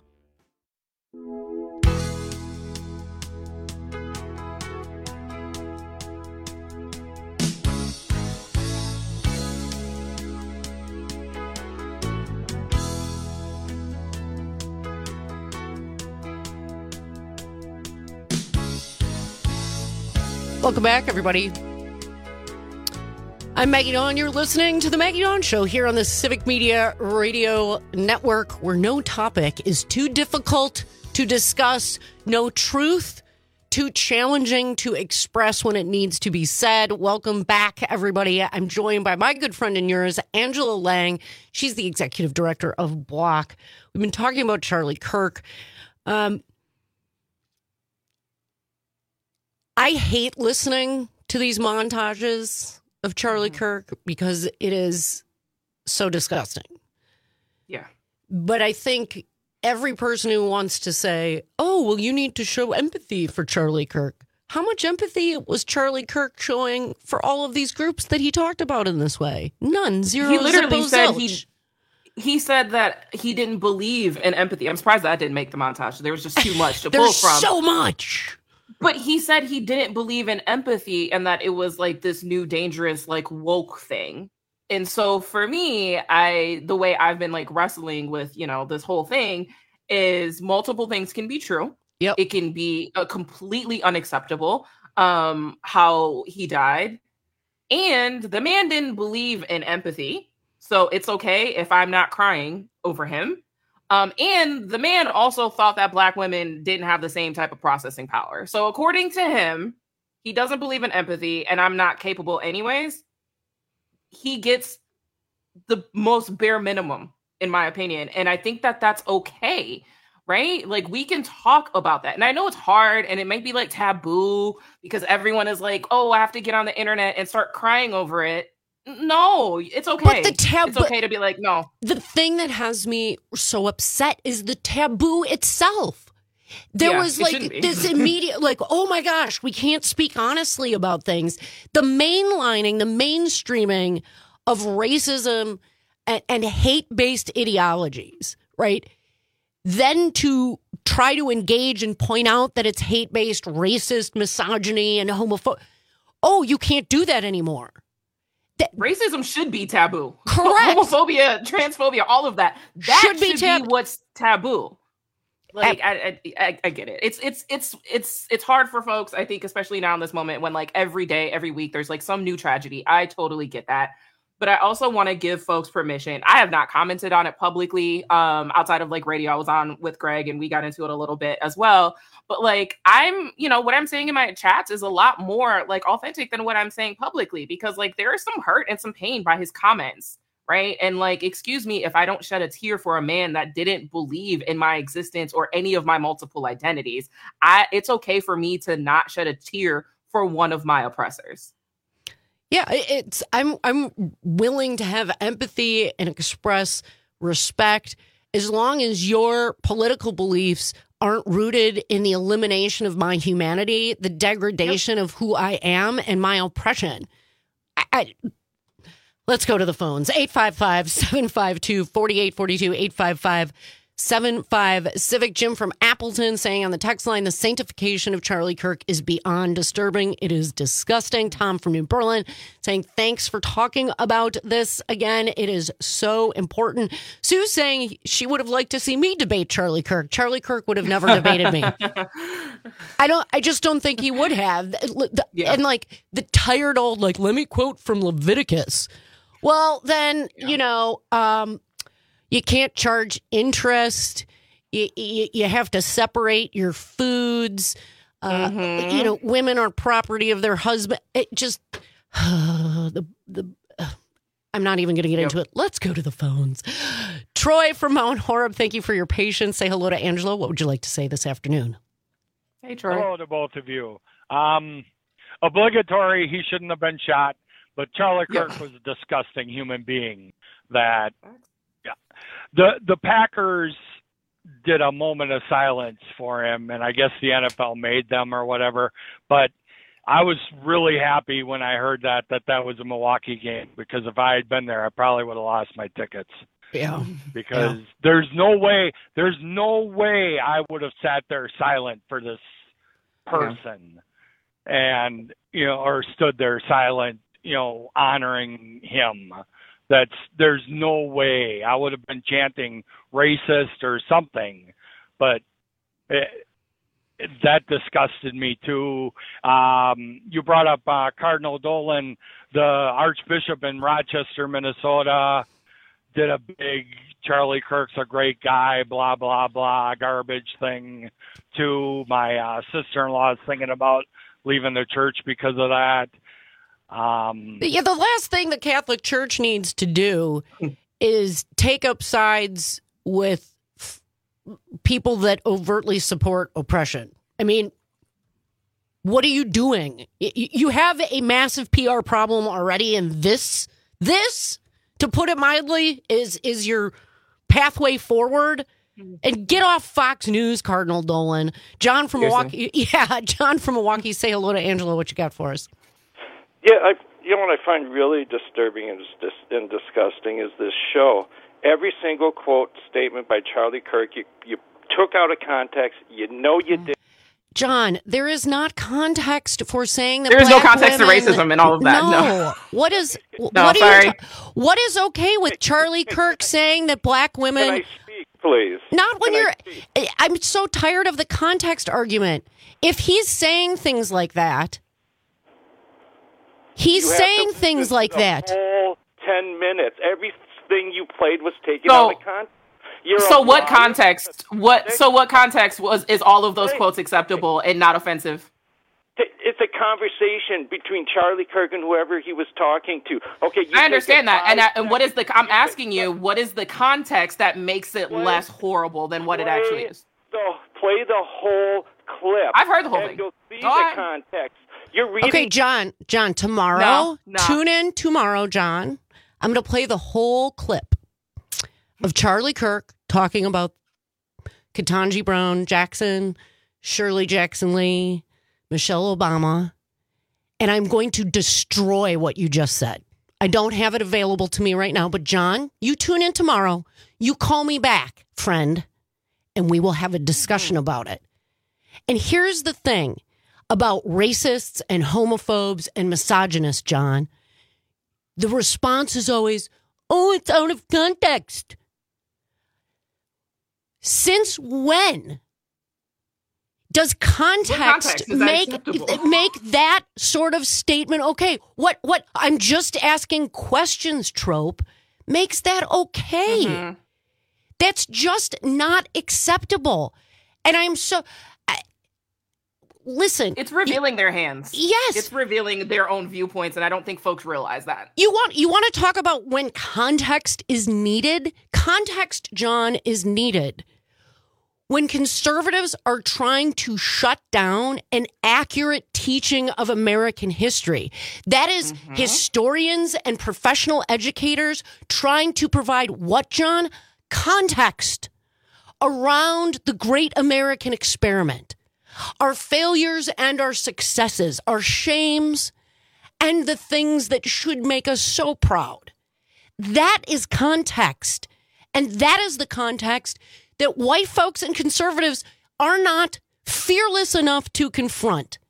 Welcome back, everybody. I'm Maggie Dawn. You're listening to The Maggie Dawn Show here on the Civic Media Radio Network, where no topic is too difficult to discuss, no truth too challenging to express when it needs to be said. Welcome back, everybody. I'm joined by my good friend and yours, Angela Lang. She's the executive director of Block. We've been talking about Charlie Kirk. Um, I hate listening to these montages of Charlie mm-hmm. Kirk because it is so disgusting. Yeah. But I think every person who wants to say, oh, well, you need to show empathy for Charlie Kirk. How much empathy was Charlie Kirk showing for all of these groups that he talked about in this way? None. Zero. He literally zippo, said zilch. he he said that he didn't believe in empathy. I'm surprised that didn't make the montage. There was just too much to pull There's from. so much. But he said he didn't believe in empathy and that it was like this new dangerous like woke thing. And so for me, I the way I've been like wrestling with, you know, this whole thing is multiple things can be true. Yep. It can be uh, completely unacceptable um, how he died. And the man didn't believe in empathy. So it's okay if I'm not crying over him. Um, and the man also thought that Black women didn't have the same type of processing power. So according to him, he doesn't believe in empathy and I'm not capable anyways. He gets the most bare minimum, in my opinion. And I think that that's okay, right? Like we can talk about that. And I know it's hard and it might be like taboo because everyone is like, oh, I have to get on the internet and start crying over it. No, it's okay. But the tab- it's okay to be like, no. The thing that has me so upset is the taboo itself. There Yeah, was it like shouldn't be. this immediate, like, oh my gosh, we can't speak honestly about things. The mainlining, the mainstreaming of racism and, and hate-based ideologies, right? Then to try to engage and point out that it's hate-based, racist, misogyny, and homophobic. Oh, you can't do that anymore. That, racism should be taboo. Correct. Homophobia, transphobia, all of that. That Should should be tab- be what's taboo. Like I, I, I, I get it. It's, it's, it's, it's, it's hard for folks. I think, especially now in this moment when like every day, every week, there's like some new tragedy. I totally get that. But I also want to give folks permission. I have not commented on it publicly um, outside of like radio. I was on with Greg and we got into it a little bit as well. But like, I'm, you know, what I'm saying in my chats is a lot more like authentic than what I'm saying publicly, because like there is some hurt and some pain by his comments. Right. And like, excuse me, if I don't shed a tear for a man that didn't believe in my existence or any of my multiple identities, I it's OK for me to not shed a tear for one of my oppressors. Yeah, it's I'm I'm willing to have empathy and express respect as long as your political beliefs aren't rooted in the elimination of my humanity, the degradation yep. of who I am, and my oppression. I, I, let's go to the phones. eight five five, seven five two, four eight four two, eight five five, seven five Civic. Jim from Appleton saying on the text line, the sanctification of Charlie Kirk is beyond disturbing. It is disgusting. Tom from New Berlin saying, thanks for talking about this again. It is so important. Sue saying she would have liked to see me debate Charlie Kirk. Charlie Kirk would have never debated me. I don't, I just don't think he would have. Yeah. And like the tired old, like, let me quote from Leviticus. Well, then, yeah. you know, um, you can't charge interest. You, you, you have to separate your foods. Uh, mm-hmm. You know, women are property of their husband. It just uh, the the. Uh, I'm not even going to get yep. into it. Let's go to the phones. Troy from Mount Horeb, thank you for your patience. Say hello to Angela. What would you like to say this afternoon? Hey, Troy. Hello to both of you. Um, obligatory, he shouldn't have been shot, but Charlie Kirk yeah. was a disgusting human being. That yeah. the the Packers did a moment of silence for him, and I guess the N F L made them or whatever. But I was really happy when I heard that that that was a Milwaukee game, because if I had been there, I probably would have lost my tickets. Yeah. Because yeah. there's no way, there's no way I would have sat there silent for this person, yeah. and you know, or stood there silent, you know, honoring him. That's there's no way I would have been chanting racist or something, but it, it, that disgusted me too. Um, you brought up uh, Cardinal Dolan, the Archbishop in Rochester, Minnesota, did a big Charlie Kirk's a great guy, blah, blah, blah, garbage thing too. My uh, sister-in-law is thinking about leaving the church because of that. Um, yeah, the last thing the Catholic Church needs to do is take up sides with f- people that overtly support oppression. I mean, what are you doing? Y- you have a massive P R problem already, and this, this, to put it mildly, is is your pathway forward. And get off Fox News, Cardinal Dolan. John from Milwaukee. Yeah, John from Milwaukee. Say hello to Angela. What you got for us? Yeah, I, you know what I find really disturbing and, and disgusting is this show. Every single quote statement by Charlie Kirk, you, you took out of context. You know you did. John, there is not context for saying that there is no black context women, to racism and all of that. No. no. What is no, what sorry. Are you, what is okay with Charlie Kirk saying that black women? Can I speak, please? Not when Can you're. I'm so tired of the context argument. If he's saying things like that. He's you saying things like the that. Whole ten minutes. Everything you played was taken so, out of context. You're so what context? What? So what context was is all of those quotes acceptable and not offensive? It's a conversation between Charlie Kirk and whoever he was talking to. Okay, you I understand that, and I, and what is the? I'm asking you, what is the context that makes it play, less horrible than what play it actually is? The, play the whole clip. I've heard the whole and thing. You'll see Go the on. context. You're reading. Okay, John. John, tomorrow, no, no. tune in tomorrow, John. I'm going to play the whole clip of Charlie Kirk talking about Ketanji Brown Jackson, Shirley Jackson Lee, Michelle Obama, and I'm going to destroy what you just said. I don't have it available to me right now, but John, you tune in tomorrow. You call me back, friend, and we will have a discussion mm-hmm. about it. And here's the thing about racists and homophobes and misogynists, John. The response is always, oh, it's out of context. Since when does context, context make that make that sort of statement okay? What what I'm just asking questions trope makes that okay. Mm-hmm. That's just not acceptable. And I'm so I, listen, it's revealing their hands. Yes. It's revealing their own viewpoints, and I don't think folks realize that. You want you want to talk about when context is needed? Context, John, is needed when conservatives are trying to shut down an accurate teaching of American history. That is mm-hmm. historians and professional educators trying to provide what, John? Context around the great American experiment. Our failures and our successes, our shames, and the things that should make us so proud. That is context. And that is the context that white folks and conservatives are not fearless enough to confront.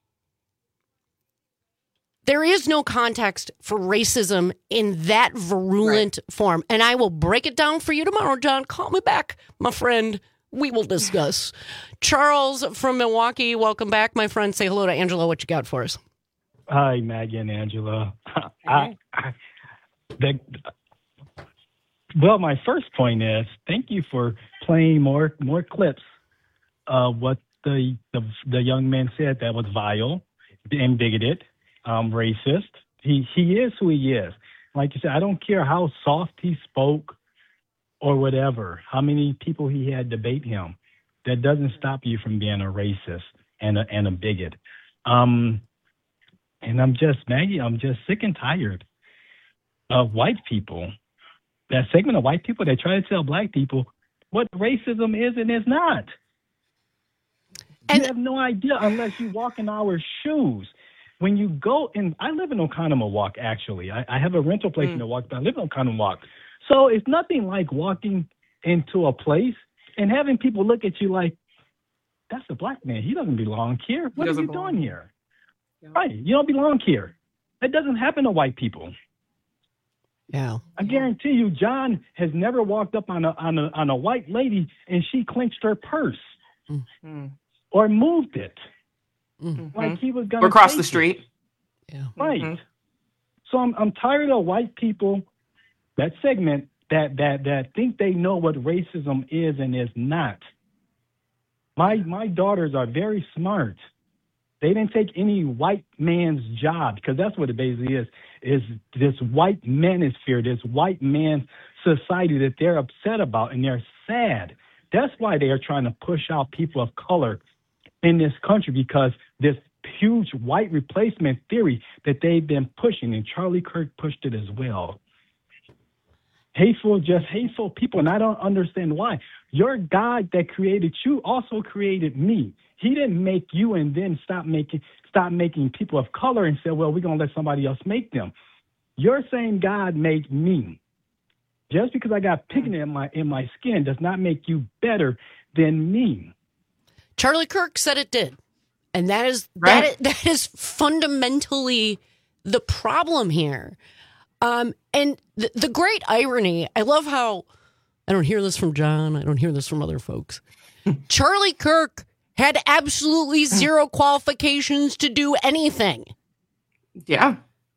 There is no context for racism in that virulent right. form. And I will break it down for you tomorrow, John. Call me back, my friend. We will discuss. Charles from Milwaukee, welcome back, my friend. Say hello to Angela. What you got for us? Hi, Maggie and Angela. I, I, the, well, my first point is thank you for playing more more clips of what the, the the young man said that was vile and bigoted, um, racist. He he is who he is. Like you said, I don't care how soft he spoke. or whatever, how many people he had debate him, that doesn't stop you from being a racist and a, and a bigot. Um, and I'm just, Maggie, I'm just sick and tired of white people, that segment of white people that try to tell black people what racism is and is not. And you have no idea unless you walk in our shoes. When you go in, I live in Oconomowoc, actually. I, I have a rental place mm. in Milwaukee, but I live in Oconomowoc. So it's nothing like walking into a place and having people look at you like, that's a black man. He doesn't belong here. What are you belong. doing here? Yeah. Right. You don't belong here. That doesn't happen to white people. Yeah. I guarantee you, John has never walked up on a on a on a white lady and she clenched her purse mm-hmm. or moved it mm-hmm. like he was going to across the street. It. Yeah. Right. Mm-hmm. So I'm I'm tired of white people, that segment that that that think they know what racism is and is not. My my daughters are very smart. They didn't take any white man's job, because that's what it basically is, is this white manosphere, this white man's society that they're upset about and they're sad. That's why they are trying to push out people of color in this country, because this huge white replacement theory that they've been pushing, and Charlie Kirk pushed it as well. Hateful, just hateful people, and I don't understand why. Your God that created you also created me. He didn't make you and then stop making stop making people of color and say, well, we're going to let somebody else make them. Your same God made me. Just because I got pigment in my in my skin does not make you better than me. Charlie Kirk said it did. And that is right. that, that is fundamentally the problem here. Um, and the, the great irony, I love how, I don't hear this from John, I don't hear this from other folks. Charlie Kirk had absolutely zero qualifications to do anything. Yeah.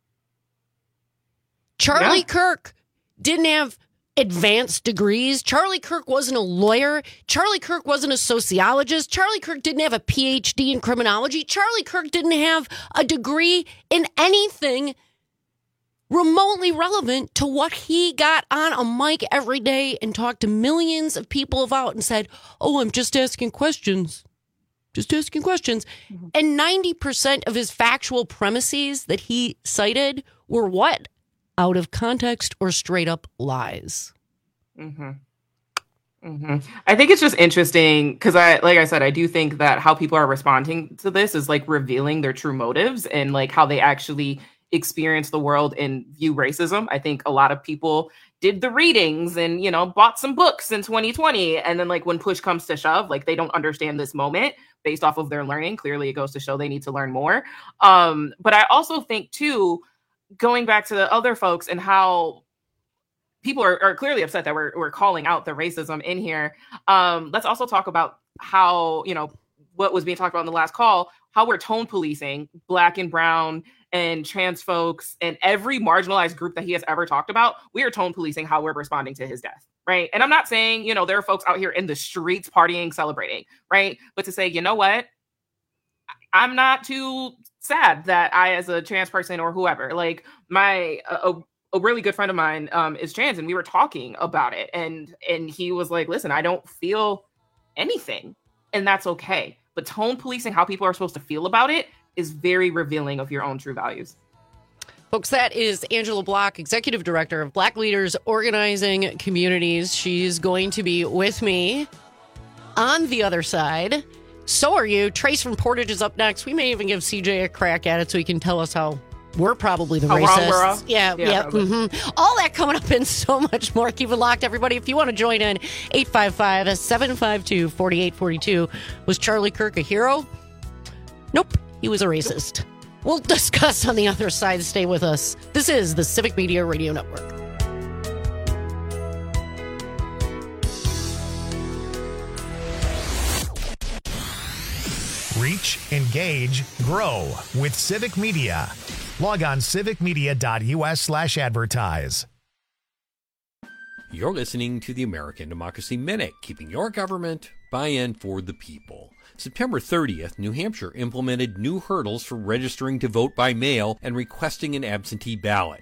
Charlie yeah. Kirk didn't have advanced degrees. Charlie Kirk wasn't a lawyer. Charlie Kirk wasn't a sociologist. Charlie Kirk didn't have a P H D in criminology. Charlie Kirk didn't have a degree in anything remotely relevant to what he got on a mic every day and talked to millions of people about and said, oh, I'm just asking questions. Just asking questions. Mm-hmm. And ninety percent of his factual premises that he cited were what? Out of context or straight up lies. Mm-hmm. Mm-hmm. I think it's just interesting because I, like I said, I do think that how people are responding to this is like revealing their true motives and like how they actually experience the world and view racism. I think a lot of people did the readings and, you know, bought some books in twenty twenty. And then like when push comes to shove, like they don't understand this moment based off of their learning. Clearly it goes to show they need to learn more. Um, but I also think too, going back to the other folks and how people are, are clearly upset that we're, we're calling out the racism in here. Um, let's also talk about how, you know, what was being talked about in the last call, how we're tone policing Black and brown and trans folks and every marginalized group that he has ever talked about. We are tone policing how we're responding to his death, right? And I'm not saying, you know, there are folks out here in the streets partying, celebrating, right? But to say, you know what? I'm not too sad that I, as a trans person or whoever, like my, a, a really good friend of mine um, is trans, and we were talking about it. And, and he was like, listen, I don't feel anything, and that's okay. But tone policing how people are supposed to feel about it is very revealing of your own true values. Folks, that is Angela Block, Executive Director of Black Leaders Organizing Communities. She's going to be with me on the other side. So are you. Trace from Portage is up next. We may even give C J a crack at it so he can tell us how we're probably the how racists. Wrong we're yeah, yeah. yeah mm-hmm. All that coming up and so much more. Keep it locked, everybody. If you want to join in, eight five five, seven five two, four eight four two. Was Charlie Kirk a hero? Nope. He was a racist. We'll discuss on the other side. Stay with us. This is the Civic Media Radio Network. Reach, engage, grow with Civic Media. Log on civicmedia.us slash advertise. You're listening to the American Democracy Minute, keeping your government by and for the people. September thirtieth, New Hampshire implemented new hurdles for registering to vote by mail and requesting an absentee ballot. The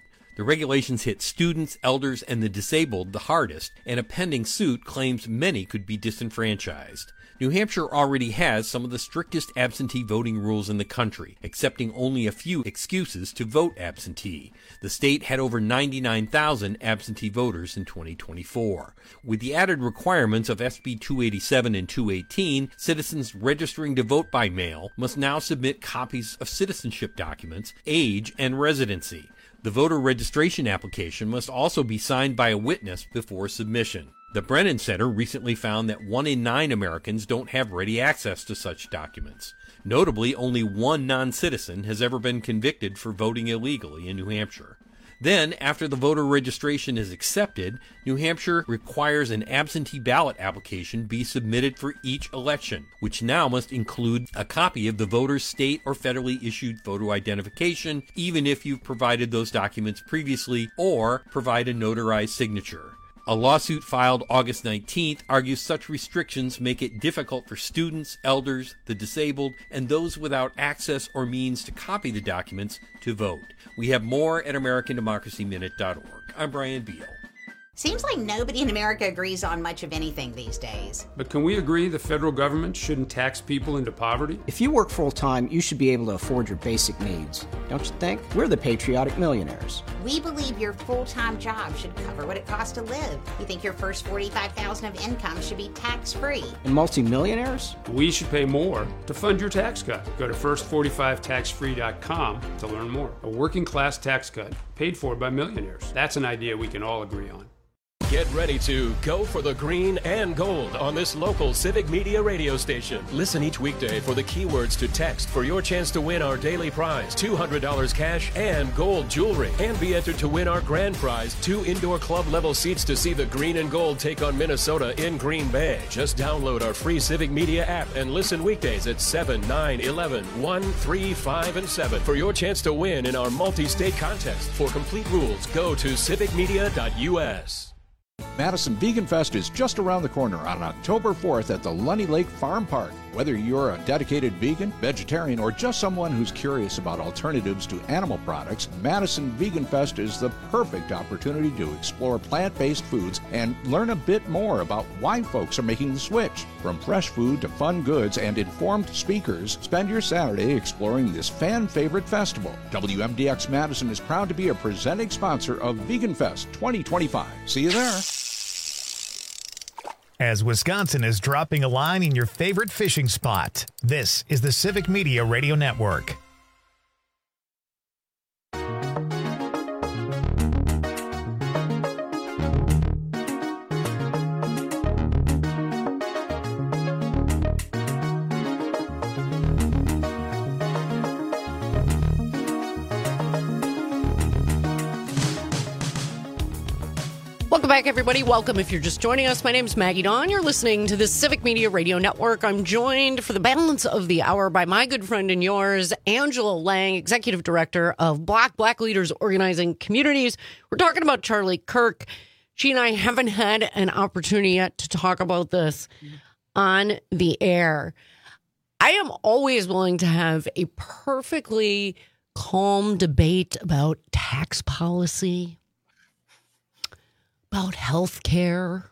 The regulations hit students, elders, and the disabled the hardest, and a pending suit claims many could be disenfranchised. New Hampshire already has some of the strictest absentee voting rules in the country, accepting only a few excuses to vote absentee. The state had over ninety-nine thousand absentee voters in twenty twenty-four. With the added requirements of S B two eighty-seven and two eighteen, citizens registering to vote by mail must now submit copies of citizenship documents, age, and residency. The voter registration application must also be signed by a witness before submission. The Brennan Center recently found that one in nine Americans don't have ready access to such documents. Notably, only one non-citizen has ever been convicted for voting illegally in New Hampshire. Then, after the voter registration is accepted, New Hampshire requires an absentee ballot application be submitted for each election, which now must include a copy of the voter's state or federally issued photo identification, even if you've provided those documents previously, or provide a notarized signature. A lawsuit filed August nineteenth argues such restrictions make it difficult for students, elders, the disabled, and those without access or means to copy the documents to vote. We have more at American Democracy Minute dot org. I'm Brian Beal. Seems like nobody in America agrees on much of anything these days. But can we agree the federal government shouldn't tax people into poverty? If you work full-time, you should be able to afford your basic needs. Don't you think? We're the patriotic millionaires. We believe your full-time job should cover what it costs to live. You think your first forty-five thousand dollars of income should be tax-free. And multimillionaires? We should pay more to fund your tax cut. Go to first forty-five tax free dot com to learn more. A working-class tax cut paid for by millionaires. That's an idea we can all agree on. Get ready to go for the green and gold on this local Civic Media radio station. Listen each weekday for the keywords to text for your chance to win our daily prize, two hundred dollars cash and gold jewelry. And be entered to win our grand prize, two indoor club level seats to see the green and gold take on Minnesota in Green Bay. Just download our free Civic Media app and listen weekdays at seven, nine, eleven, one, three, five, and seven for your chance to win in our multi-state contest. For complete rules, go to civic media dot U S. Madison Vegan Fest is just around the corner on October fourth at the Lunny Lake Farm Park. Whether you're a dedicated vegan, vegetarian, or just someone who's curious about alternatives to animal products, Madison Vegan Fest is the perfect opportunity to explore plant-based foods and learn a bit more about why folks are making the switch. From fresh food to fun goods and informed speakers, spend your Saturday exploring this fan-favorite festival. W M D X Madison is proud to be a presenting sponsor of Vegan Fest twenty twenty-five. See you there. As Wisconsin is dropping a line in your favorite fishing spot, this is the Civic Media Radio Network. Welcome back, everybody. Welcome if you're just joining us. My name is Maggie Dawn. You're listening to the Civic Media Radio Network. I'm joined for the balance of the hour by my good friend and yours, Angela Lang, Executive Director of Black Black Leaders Organizing Communities. We're talking about Charlie Kirk. She and I haven't had an opportunity yet to talk about this on the air. I am always willing to have a perfectly calm debate about tax policy, about health care,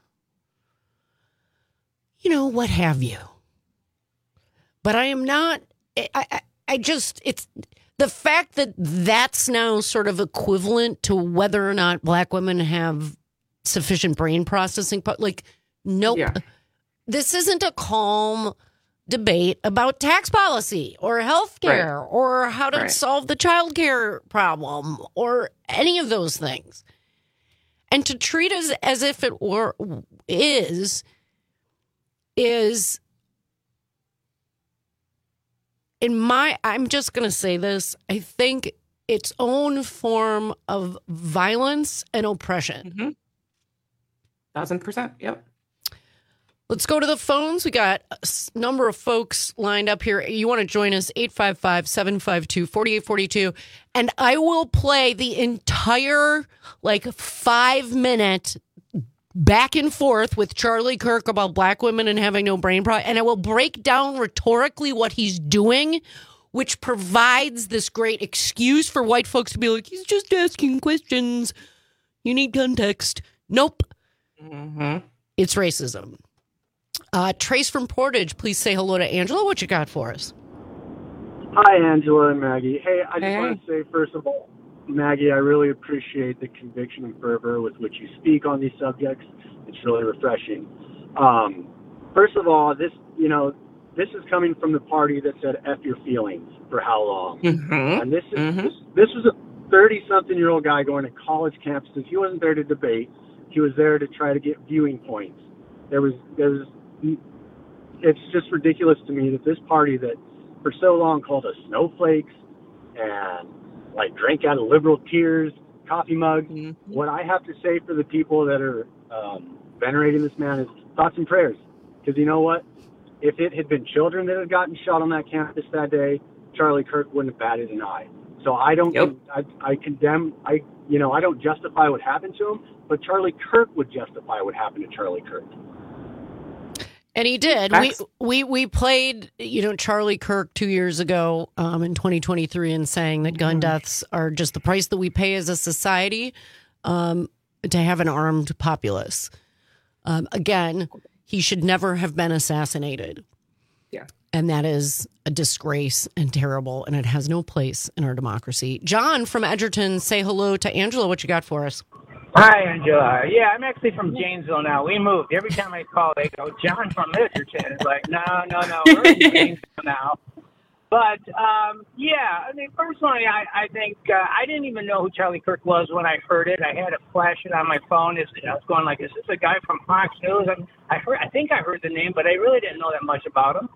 you know, what have you. But I am not, I, I, I just, it's the fact that that's now sort of equivalent to whether or not black women have sufficient brain processing. Like, nope. Yeah. This isn't a calm debate about tax policy or health care right. or how to right. solve the child care problem or any of those things. And to treat us as if it were is, is, in my, I'm just going to say this, I think its own form of violence and oppression. Mm-hmm. Thousand percent, yep. Let's go to the phones. We got a number of folks lined up here. You want to join us, eight five five, seven five two, four eight four two. And I will play the entire, like, five-minute back and forth with Charlie Kirk about black women and having no brain problem. And I will break down rhetorically what he's doing which provides this great excuse for white folks to be like, he's just asking questions. You need context. Nope. Mm-hmm. It's racism. Uh, Trace from Portage, please say hello to Angela. What you got for us? Hi, Angela and Maggie. Hey, I just Hey. want to say, first of all, Maggie, I really appreciate the conviction and fervor with which you speak on these subjects. It's really refreshing. Um, first of all, this, you know, this is coming from the party that said F your feelings for how long. Mm-hmm. And this is Mm-hmm. this, this was a thirty-something-year-old guy going to college campuses. He wasn't there to debate. He was there to try to get viewing points. There was, there was, it's just ridiculous to me that this party that for so long called us snowflakes and like drank out of liberal tears, coffee mugs. Mm-hmm. What I have to say for the people that are um, venerating this man is thoughts and prayers. Because you know what? If it had been children that had gotten shot on that campus that day, Charlie Kirk wouldn't have batted an eye. So I don't, yep. I, I condemn, I, you know, I don't justify what happened to him, but Charlie Kirk would justify what happened to Charlie Kirk. And he did. We, we we played, you know, Charlie Kirk two years ago um, in twenty twenty-three and saying that gun deaths are just the price that we pay as a society um, to have an armed populace. Um, again, he should never have been assassinated. Yeah. And that is a disgrace and terrible, and it has no place in our democracy. John from Edgerton, say hello to Angela. What you got for us? Hi, Angela. Yeah, I'm actually from Janesville now. We moved. Every time I call, they go, John from Edgerton. It's like, no, no, no, we're in Janesville now. But, um, yeah, I mean, personally, I, I think uh, I didn't even know who Charlie Kirk was when I heard it. I had to flash it on my phone. It's, I was going like, is this a guy from Fox News? I, I, heard, I think I heard the name, but I really didn't know that much about him.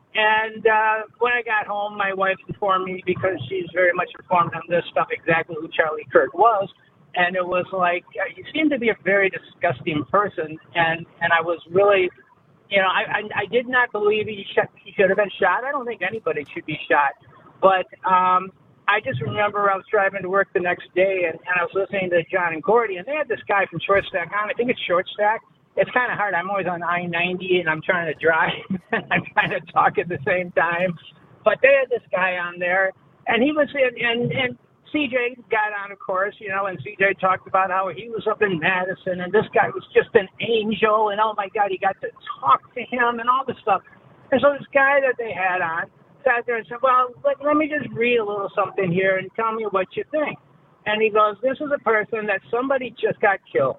And uh, when I got home, my wife informed me, because she's very much informed on this stuff, exactly who Charlie Kirk was. And it was like, uh, he seemed to be a very disgusting person. And, and I was really, you know, I, I, I did not believe he, sh- he should have been shot. I don't think anybody should be shot. But um, I just remember I was driving to work the next day, and, and I was listening to John and Gordy, and they had this guy from Short Stack on. I think it's Short Stack. It's kind of hard. I'm always on I ninety, and I'm trying to drive, and I'm trying to talk at the same time. But they had this guy on there, and he was in, and, and C J got on, of course, you know, and C J talked about how he was up in Madison, and this guy was just an angel, and oh my God, he got to talk to him and all this stuff. And so this guy that they had on sat there and said, well, let, let me just read a little something here and tell me what you think. And he goes, this is a person that somebody just got killed.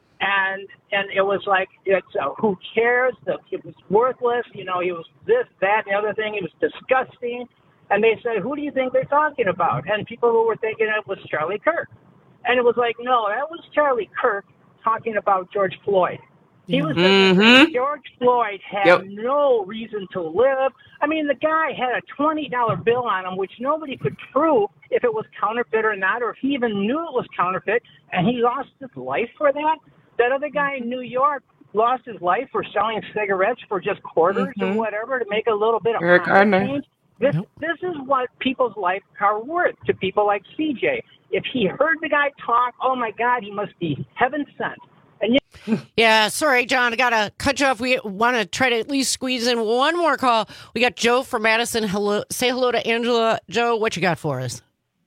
And and it was like, it's uh, who cares? The, it was worthless. You know, he was this, that, and the other thing. He was disgusting. And they said, who do you think they're talking about? And people who were thinking it was Charlie Kirk. And it was like, no, that was Charlie Kirk talking about George Floyd. He was Mm-hmm. saying George Floyd had Yep. no reason to live. I mean, the guy had a twenty dollar bill on him, which nobody could prove if it was counterfeit or not, or if he even knew it was counterfeit, and he lost his life for that. That other guy in New York lost his life for selling cigarettes for just quarters Mhm. or whatever to make a little bit of Eric pocket Gardner. change. This this is what people's life are worth to people like C J. If he heard the guy talk, oh my God, he must be heaven sent. And you- Yeah, sorry, John. I got to cut you off. We want to try to at least squeeze in one more call. We got Joe from Madison. Hello. Say hello to Angela. Joe, what you got for us?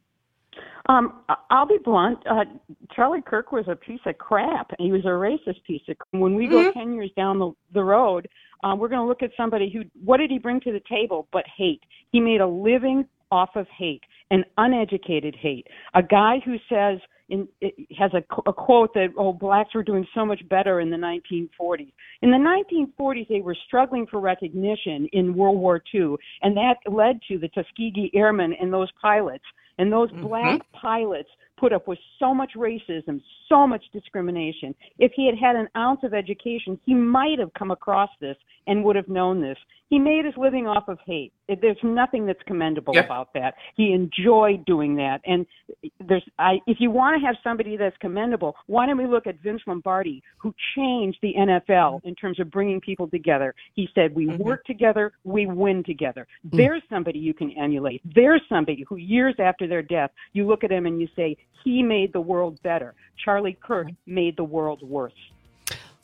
Um, I- I'll be blunt. Uh, Charlie Kirk was a piece of crap. He was a racist piece of crap. When we go Mhm. ten years down the, the road, um, we're going to look at somebody who, what did he bring to the table but hate? He made a living off of hate, an uneducated hate. A guy who says, in, it has a, a quote that, oh, blacks were doing so much better in the nineteen forties. In the nineteen forties, they were struggling for recognition in World War Two, and that led to the Tuskegee Airmen and those pilots. And those Mhm. black pilots put up with so much racism, so much discrimination. If he had had an ounce of education, he might have come across this and would have known this. He made his living off of hate. There's nothing that's commendable Yeah. about that. He enjoyed doing that. And there's, I, if you want to have somebody that's commendable, why don't we look at Vince Lombardi, who changed the N F L in terms of bringing people together. He said, we Mhm. work together, we win together. There's somebody you can emulate. There's somebody who years after their death, you look at him and you say, he made the world better. Charlie Kirk made the world worse.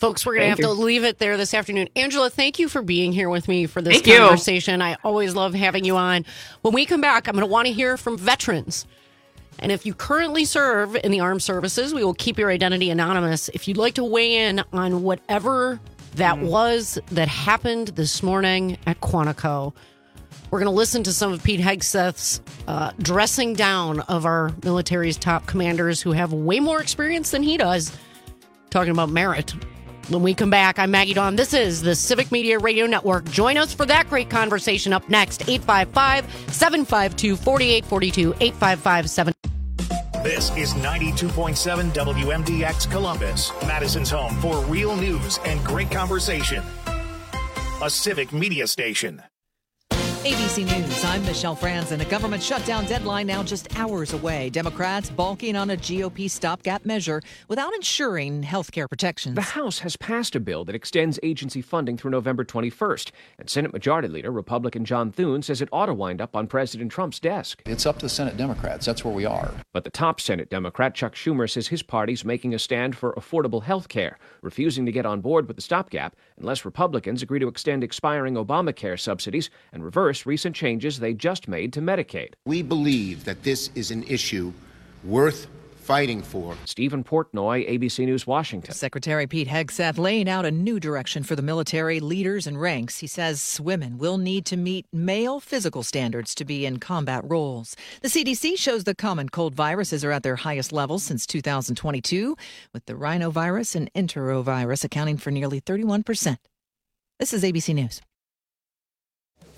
Folks, we're going to have you. to leave it there this afternoon. Angela, thank you for being here with me for this Thank you. conversation. I always love having you on. When we come back, I'm going to want to hear from veterans. And if you currently serve in the armed services, we will keep your identity anonymous. If you'd like to weigh in on whatever that mm. was that happened this morning at Quantico, we're going to listen to some of Pete Hegseth's uh, dressing down of our military's top commanders who have way more experience than he does, talking about merit. When we come back, I'm Maggie Dawn. This is the Civic Media Radio Network. Join us for that great conversation up next. eight five five, seven five two, four eight four two, eight five five seven. This is ninety-two point seven W M D X Columbus, Madison's home for real news and great conversation. A Civic Media station. A B C News, I'm Michelle Franzen. A government shutdown deadline now just hours away. Democrats balking on a G O P stopgap measure without ensuring health care protections. The House has passed a bill that extends agency funding through November twenty-first. And Senate Majority Leader, Republican John Thune, says it ought to wind up on President Trump's desk. It's up to the Senate Democrats. That's where we are. But the top Senate Democrat, Chuck Schumer, says his party's making a stand for affordable health care, refusing to get on board with the stopgap unless Republicans agree to extend expiring Obamacare subsidies and reverse recent changes they just made to Medicaid. We believe that this is an issue worth fighting for. Stephen Portnoy, A B C News, Washington. Secretary Pete Hegseth laying out a new direction for the military leaders and ranks. He says women will need to meet male physical standards to be in combat roles. The C D C shows the common cold viruses are at their highest levels since two thousand twenty-two, with the rhinovirus and enterovirus accounting for nearly thirty-one percent. This is A B C News.